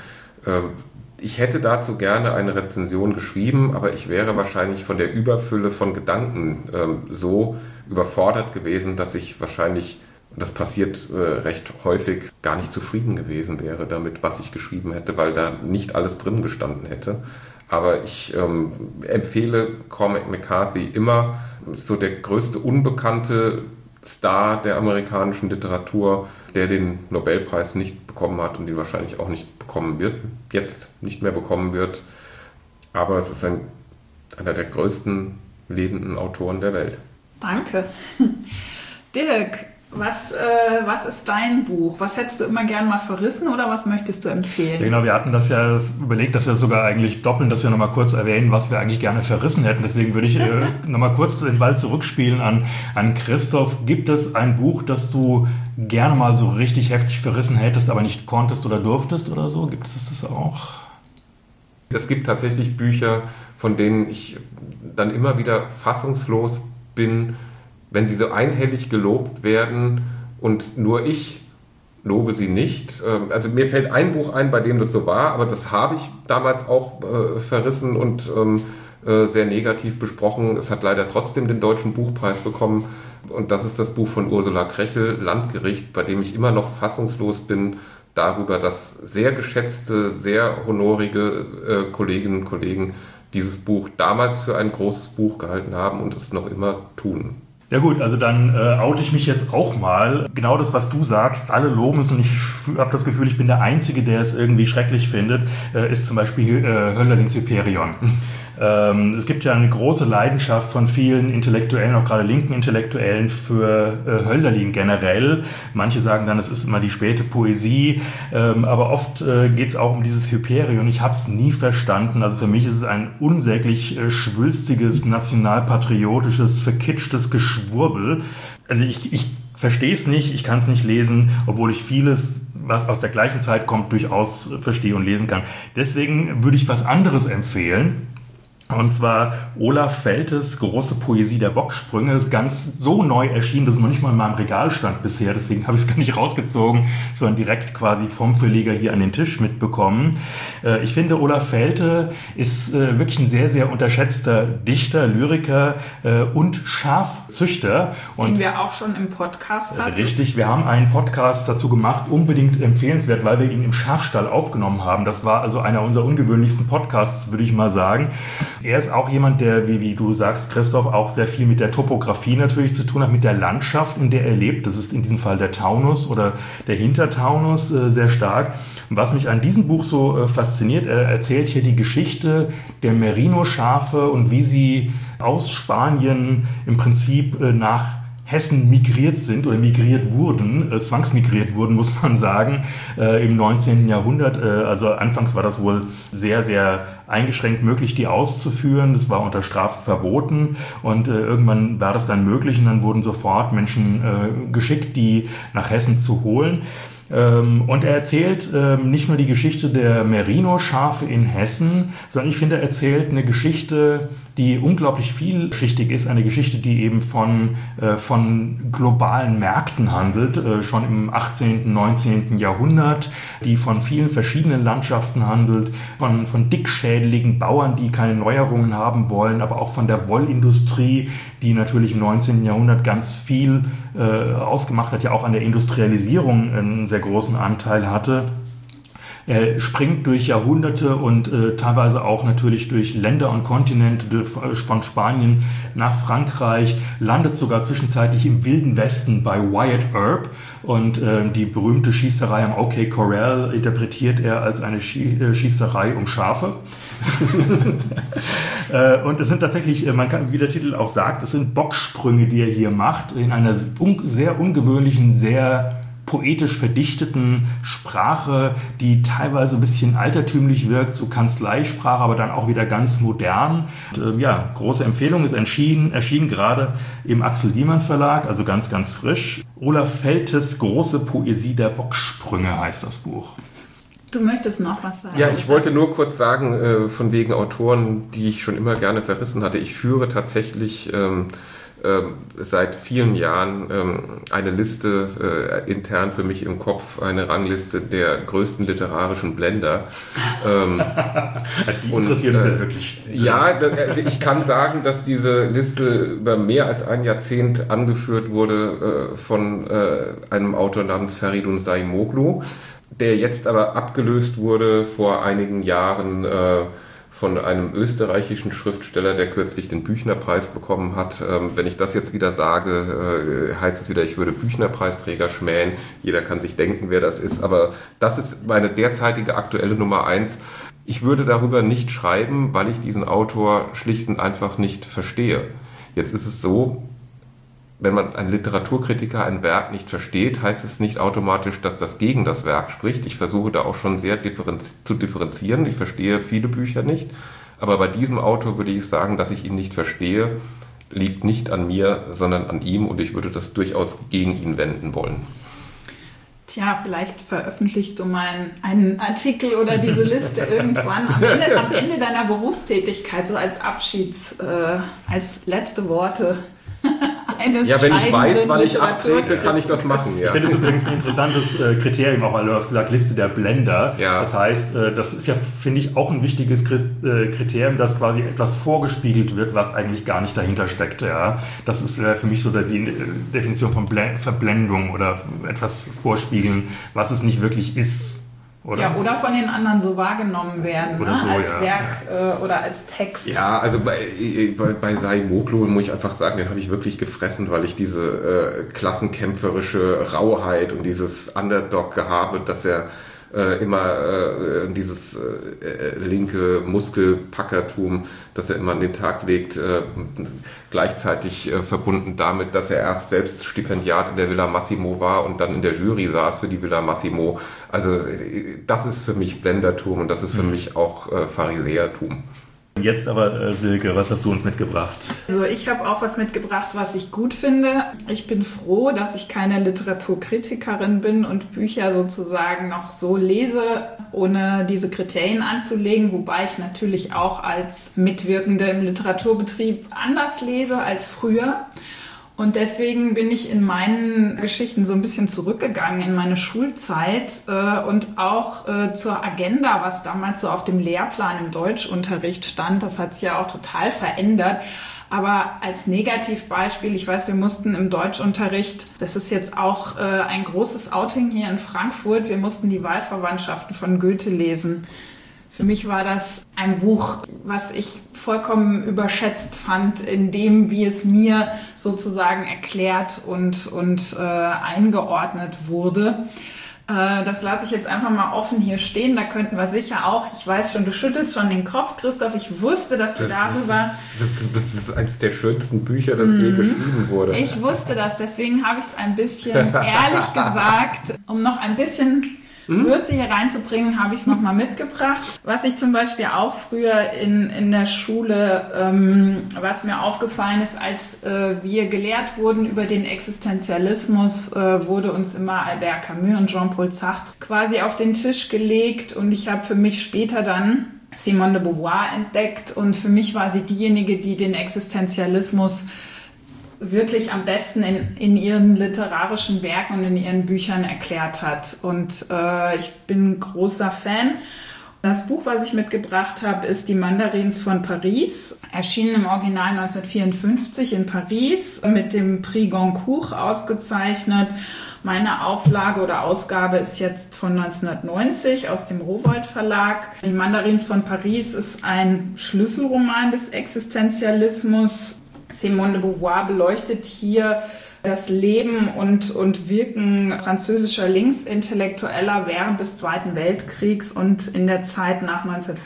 S3: ich hätte dazu gerne eine Rezension geschrieben, aber ich wäre wahrscheinlich von der Überfülle von Gedanken so überfordert gewesen, dass ich wahrscheinlich, das passiert recht häufig, gar nicht zufrieden gewesen wäre damit, was ich geschrieben hätte, weil da nicht alles drin gestanden hätte. Aber ich empfehle Cormac McCarthy immer, so der größte unbekannte Star der amerikanischen Literatur, der den Nobelpreis nicht bekommen hat und den wahrscheinlich auch nicht bekommen wird, jetzt nicht mehr bekommen wird. Aber es ist einer der größten lebenden Autoren der Welt.
S2: Danke. Dirk, was ist dein Buch? Was hättest du immer gern mal verrissen oder was möchtest du empfehlen?
S1: Ja, genau, wir hatten das ja überlegt, dass wir sogar eigentlich doppeln, dass wir nochmal kurz erwähnen, was wir eigentlich gerne verrissen hätten. Deswegen würde ich nochmal kurz den Ball zurückspielen an Christoph. Gibt es ein Buch, das du gerne mal so richtig heftig verrissen hättest, aber nicht konntest oder durftest oder so? Gibt es das auch?
S3: Es gibt tatsächlich Bücher, von denen ich dann immer wieder fassungslos bin, wenn sie so einhellig gelobt werden und nur ich lobe sie nicht. Also mir fällt ein Buch ein, bei dem das so war, aber das habe ich damals auch verrissen und sehr negativ besprochen. Es hat leider trotzdem den Deutschen Buchpreis bekommen und das ist das Buch von Ursula Krechel, Landgericht, bei dem ich immer noch fassungslos bin darüber, dass sehr geschätzte, sehr honorige Kolleginnen und Kollegen dieses Buch damals für ein großes Buch gehalten haben und es noch immer tun.
S1: Ja gut, also dann oute ich mich jetzt auch mal. Genau das, was du sagst, alle loben es und ich habe das Gefühl, ich bin der Einzige, der es irgendwie schrecklich findet, ist zum Beispiel Hölderlins Hyperion. Es gibt ja eine große Leidenschaft von vielen Intellektuellen, auch gerade linken Intellektuellen, für Hölderlin generell. Manche sagen dann, es ist immer die späte Poesie, aber oft geht es auch um dieses Hyperion. Ich habe es nie verstanden. Also für mich ist es ein unsäglich schwülstiges, nationalpatriotisches, verkitschtes Geschwurbel. Also ich verstehe es nicht, ich kann es nicht lesen, obwohl ich vieles, was aus der gleichen Zeit kommt, durchaus verstehe und lesen kann. Deswegen würde ich was anderes empfehlen. Und zwar Olaf Feltes große Poesie der Bocksprünge. Das ist ganz so neu erschienen, dass es noch nicht mal in meinem Regal stand bisher. Deswegen habe ich es gar nicht rausgezogen, sondern direkt quasi vom Verleger hier an den Tisch mitbekommen. Ich finde, Olaf Felte ist wirklich ein sehr, sehr unterschätzter Dichter, Lyriker und Schafzüchter. Und
S2: den wir auch schon im Podcast hatten.
S1: Richtig, wir haben einen Podcast dazu gemacht, unbedingt empfehlenswert, weil wir ihn im Schafstall aufgenommen haben. Das war also einer unserer ungewöhnlichsten Podcasts, würde ich mal sagen. Er ist auch jemand, der, wie du sagst, Christoph, auch sehr viel mit der Topografie natürlich zu tun hat, mit der Landschaft, in der er lebt. Das ist in diesem Fall der Taunus oder der Hintertaunus sehr stark. Und was mich an diesem Buch so fasziniert, er erzählt hier die Geschichte der Merino-Schafe und wie sie aus Spanien im Prinzip nach Hessen migriert sind oder migriert wurden, zwangsmigriert wurden, muss man sagen, im 19. Jahrhundert. Also anfangs war das wohl sehr, sehr eingeschränkt möglich, die auszuführen. Das war unter Strafe verboten und irgendwann war das dann möglich und dann wurden sofort Menschen geschickt, die nach Hessen zu holen. Und er erzählt nicht nur die Geschichte der Merino-Schafe in Hessen, sondern ich finde, er erzählt eine Geschichte, die unglaublich vielschichtig ist, eine Geschichte, die eben von globalen Märkten handelt, schon im 18., 19. Jahrhundert, die von vielen verschiedenen Landschaften handelt, von dickschädeligen Bauern, die keine Neuerungen haben wollen, aber auch von der Wollindustrie, die natürlich im 19. Jahrhundert ganz viel ausgemacht hat, ja auch an der Industrialisierung einen sehr großen Anteil hatte. Er springt durch Jahrhunderte und teilweise auch natürlich durch Länder und Kontinente, von Spanien nach Frankreich, landet sogar zwischenzeitlich im Wilden Westen bei Wyatt Earp und die berühmte Schießerei am OK Corral interpretiert er als eine Schießerei um Schafe. Und es sind tatsächlich, wie der Titel auch sagt, es sind Bocksprünge, die er hier macht, in einer sehr ungewöhnlichen, sehr poetisch verdichteten Sprache, die teilweise ein bisschen altertümlich wirkt, so Kanzleisprache, aber dann auch wieder ganz modern. Und, große Empfehlung, ist erschienen gerade im Axel Diemann Verlag, also ganz, ganz frisch. Olaf Feltes große Poesie der Bocksprünge heißt das Buch.
S2: Du möchtest noch was sagen?
S3: Ja, ich wollte nur kurz sagen, von wegen Autoren, die ich schon immer gerne verrissen hatte. Ich führe tatsächlich seit vielen Jahren eine Liste intern für mich im Kopf, eine Rangliste der größten literarischen Blender.
S1: Die interessieren uns jetzt wirklich.
S3: Ja, also ich kann sagen, dass diese Liste über mehr als ein Jahrzehnt angeführt wurde von einem Autor namens Feridun Saimoglu, der jetzt aber abgelöst wurde vor einigen Jahren von einem österreichischen Schriftsteller, der kürzlich den Büchner-Preis bekommen hat. Wenn ich das jetzt wieder sage, heißt es wieder, ich würde Büchner-Preisträger schmähen. Jeder kann sich denken, wer das ist. Aber das ist meine derzeitige aktuelle Nummer 1. Ich würde darüber nicht schreiben, weil ich diesen Autor schlicht und einfach nicht verstehe. Jetzt ist es so, wenn man ein Literaturkritiker ein Werk nicht versteht, heißt es nicht automatisch, dass das gegen das Werk spricht. Ich versuche da auch schon sehr zu differenzieren. Ich verstehe viele Bücher nicht. Aber bei diesem Autor würde ich sagen, dass ich ihn nicht verstehe, liegt nicht an mir, sondern an ihm. Und ich würde das durchaus gegen ihn wenden wollen.
S2: Tja, vielleicht veröffentlichst du mal einen Artikel oder diese Liste irgendwann am Ende deiner Berufstätigkeit, so als als letzte Worte.
S3: Ja, wenn ich weiß, wann ich abtrete, kann ich das machen. Ja.
S1: Ich finde es übrigens ein interessantes Kriterium, auch weil du hast gesagt, Liste der Blender.
S3: Ja.
S1: Das heißt, das ist ja, finde ich, auch ein wichtiges Kriterium, dass quasi etwas vorgespiegelt wird, was eigentlich gar nicht dahinter steckt. Ja. Das ist für mich so die Definition von Verblendung oder etwas vorspiegeln, was es nicht wirklich ist. Oder?
S2: Ja, oder von den anderen so wahrgenommen werden,
S1: oder
S2: ne?
S1: So,
S2: als Werk oder als Text.
S3: Ja, also bei Saimoglu muss ich einfach sagen, den habe ich wirklich gefressen, weil ich diese klassenkämpferische Rauheit und dieses Underdog-Gehabe, dass er immer dieses linke Muskelpackertum, das er immer an den Tag legt, gleichzeitig verbunden damit, dass er erst selbst Stipendiat in der Villa Massimo war und dann in der Jury saß für die Villa Massimo. Also das ist für mich Blendertum und das ist für mich auch Pharisäertum.
S1: Jetzt aber, Silke, was hast du uns mitgebracht?
S2: Also ich habe auch was mitgebracht, was ich gut finde. Ich bin froh, dass ich keine Literaturkritikerin bin und Bücher sozusagen noch so lese, ohne diese Kriterien anzulegen, wobei ich natürlich auch als Mitwirkende im Literaturbetrieb anders lese als früher. Und deswegen bin ich in meinen Geschichten so ein bisschen zurückgegangen in meine Schulzeit und auch zur Agenda, was damals so auf dem Lehrplan im Deutschunterricht stand. Das hat sich ja auch total verändert. Aber als Negativbeispiel, ich weiß, wir mussten im Deutschunterricht, das ist jetzt auch ein großes Outing hier in Frankfurt, wir mussten die Wahlverwandtschaften von Goethe lesen. Für mich war das ein Buch, was ich vollkommen überschätzt fand, in dem, wie es mir sozusagen erklärt und eingeordnet wurde. Das lasse ich jetzt einfach mal offen hier stehen. Da könnten wir sicher auch, ich weiß schon, du schüttelst schon den Kopf, Christoph. Ich wusste, dass du darüber...
S3: Das ist eines der schönsten Bücher, das je geschrieben wurde.
S2: Ich wusste das, deswegen habe ich es ein bisschen ehrlich gesagt, um noch ein bisschen Würze hier reinzubringen, habe ich es nochmal mitgebracht. Was ich zum Beispiel auch früher in der Schule, was mir aufgefallen ist, als wir gelehrt wurden über den Existenzialismus, wurde uns immer Albert Camus und Jean-Paul Sartre quasi auf den Tisch gelegt und ich habe für mich später dann Simone de Beauvoir entdeckt und für mich war sie diejenige, die den Existenzialismus wirklich am besten in ihren literarischen Werken und in ihren Büchern erklärt hat. Und ich bin ein großer Fan. Das Buch, was ich mitgebracht habe, ist Die Mandarins von Paris. Erschienen im Original 1954 in Paris, mit dem Prix Goncourt ausgezeichnet. Meine Auflage oder Ausgabe ist jetzt von 1990 aus dem Rowohlt Verlag. Die Mandarins von Paris ist ein Schlüsselroman des Existenzialismus. Simone de Beauvoir beleuchtet hier das Leben und Wirken französischer Linksintellektueller während des Zweiten Weltkriegs und in der Zeit nach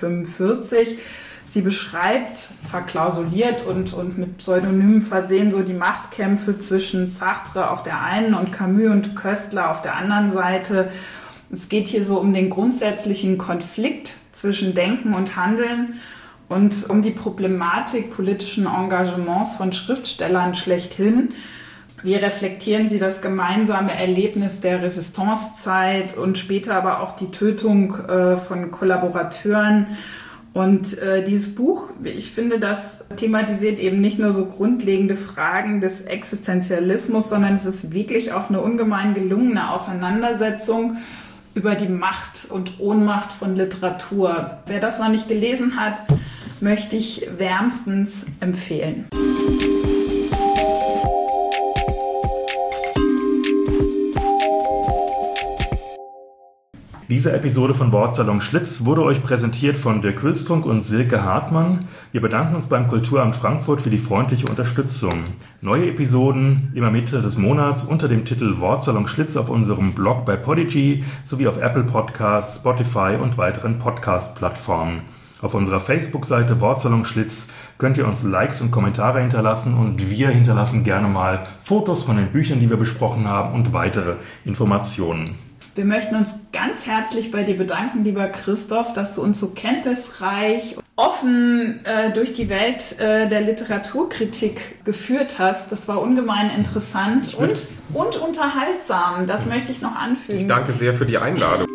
S2: 1945. Sie beschreibt, verklausuliert und mit Pseudonymen versehen, so die Machtkämpfe zwischen Sartre auf der einen und Camus und Köstler auf der anderen Seite. Es geht hier so um den grundsätzlichen Konflikt zwischen Denken und Handeln und um die Problematik politischen Engagements von Schriftstellern schlechthin. Wie reflektieren sie das gemeinsame Erlebnis der Resistancezeit und später aber auch die Tötung von Kollaborateuren? Und dieses Buch, ich finde, das thematisiert eben nicht nur so grundlegende Fragen des Existenzialismus, sondern es ist wirklich auch eine ungemein gelungene Auseinandersetzung über die Macht und Ohnmacht von Literatur. Wer das noch nicht gelesen hat, möchte ich wärmstens empfehlen.
S1: Diese Episode von Wortsalon Schlitz wurde euch präsentiert von Dirk Hülstrunk und Silke Hartmann. Wir bedanken uns beim Kulturamt Frankfurt für die freundliche Unterstützung. Neue Episoden immer Mitte des Monats unter dem Titel Wortsalon Schlitz auf unserem Blog bei Podigy sowie auf Apple Podcasts, Spotify und weiteren Podcast-Plattformen. Auf unserer Facebook-Seite Wortsalon Schlitz könnt ihr uns Likes und Kommentare hinterlassen und wir hinterlassen gerne mal Fotos von den Büchern, die wir besprochen haben und weitere Informationen.
S2: Wir möchten uns ganz herzlich bei dir bedanken, lieber Christoph, dass du uns so kenntnisreich, offen durch die Welt der Literaturkritik geführt hast. Das war ungemein interessant und unterhaltsam. Das möchte ich noch anfügen.
S3: Ich danke sehr für die Einladung.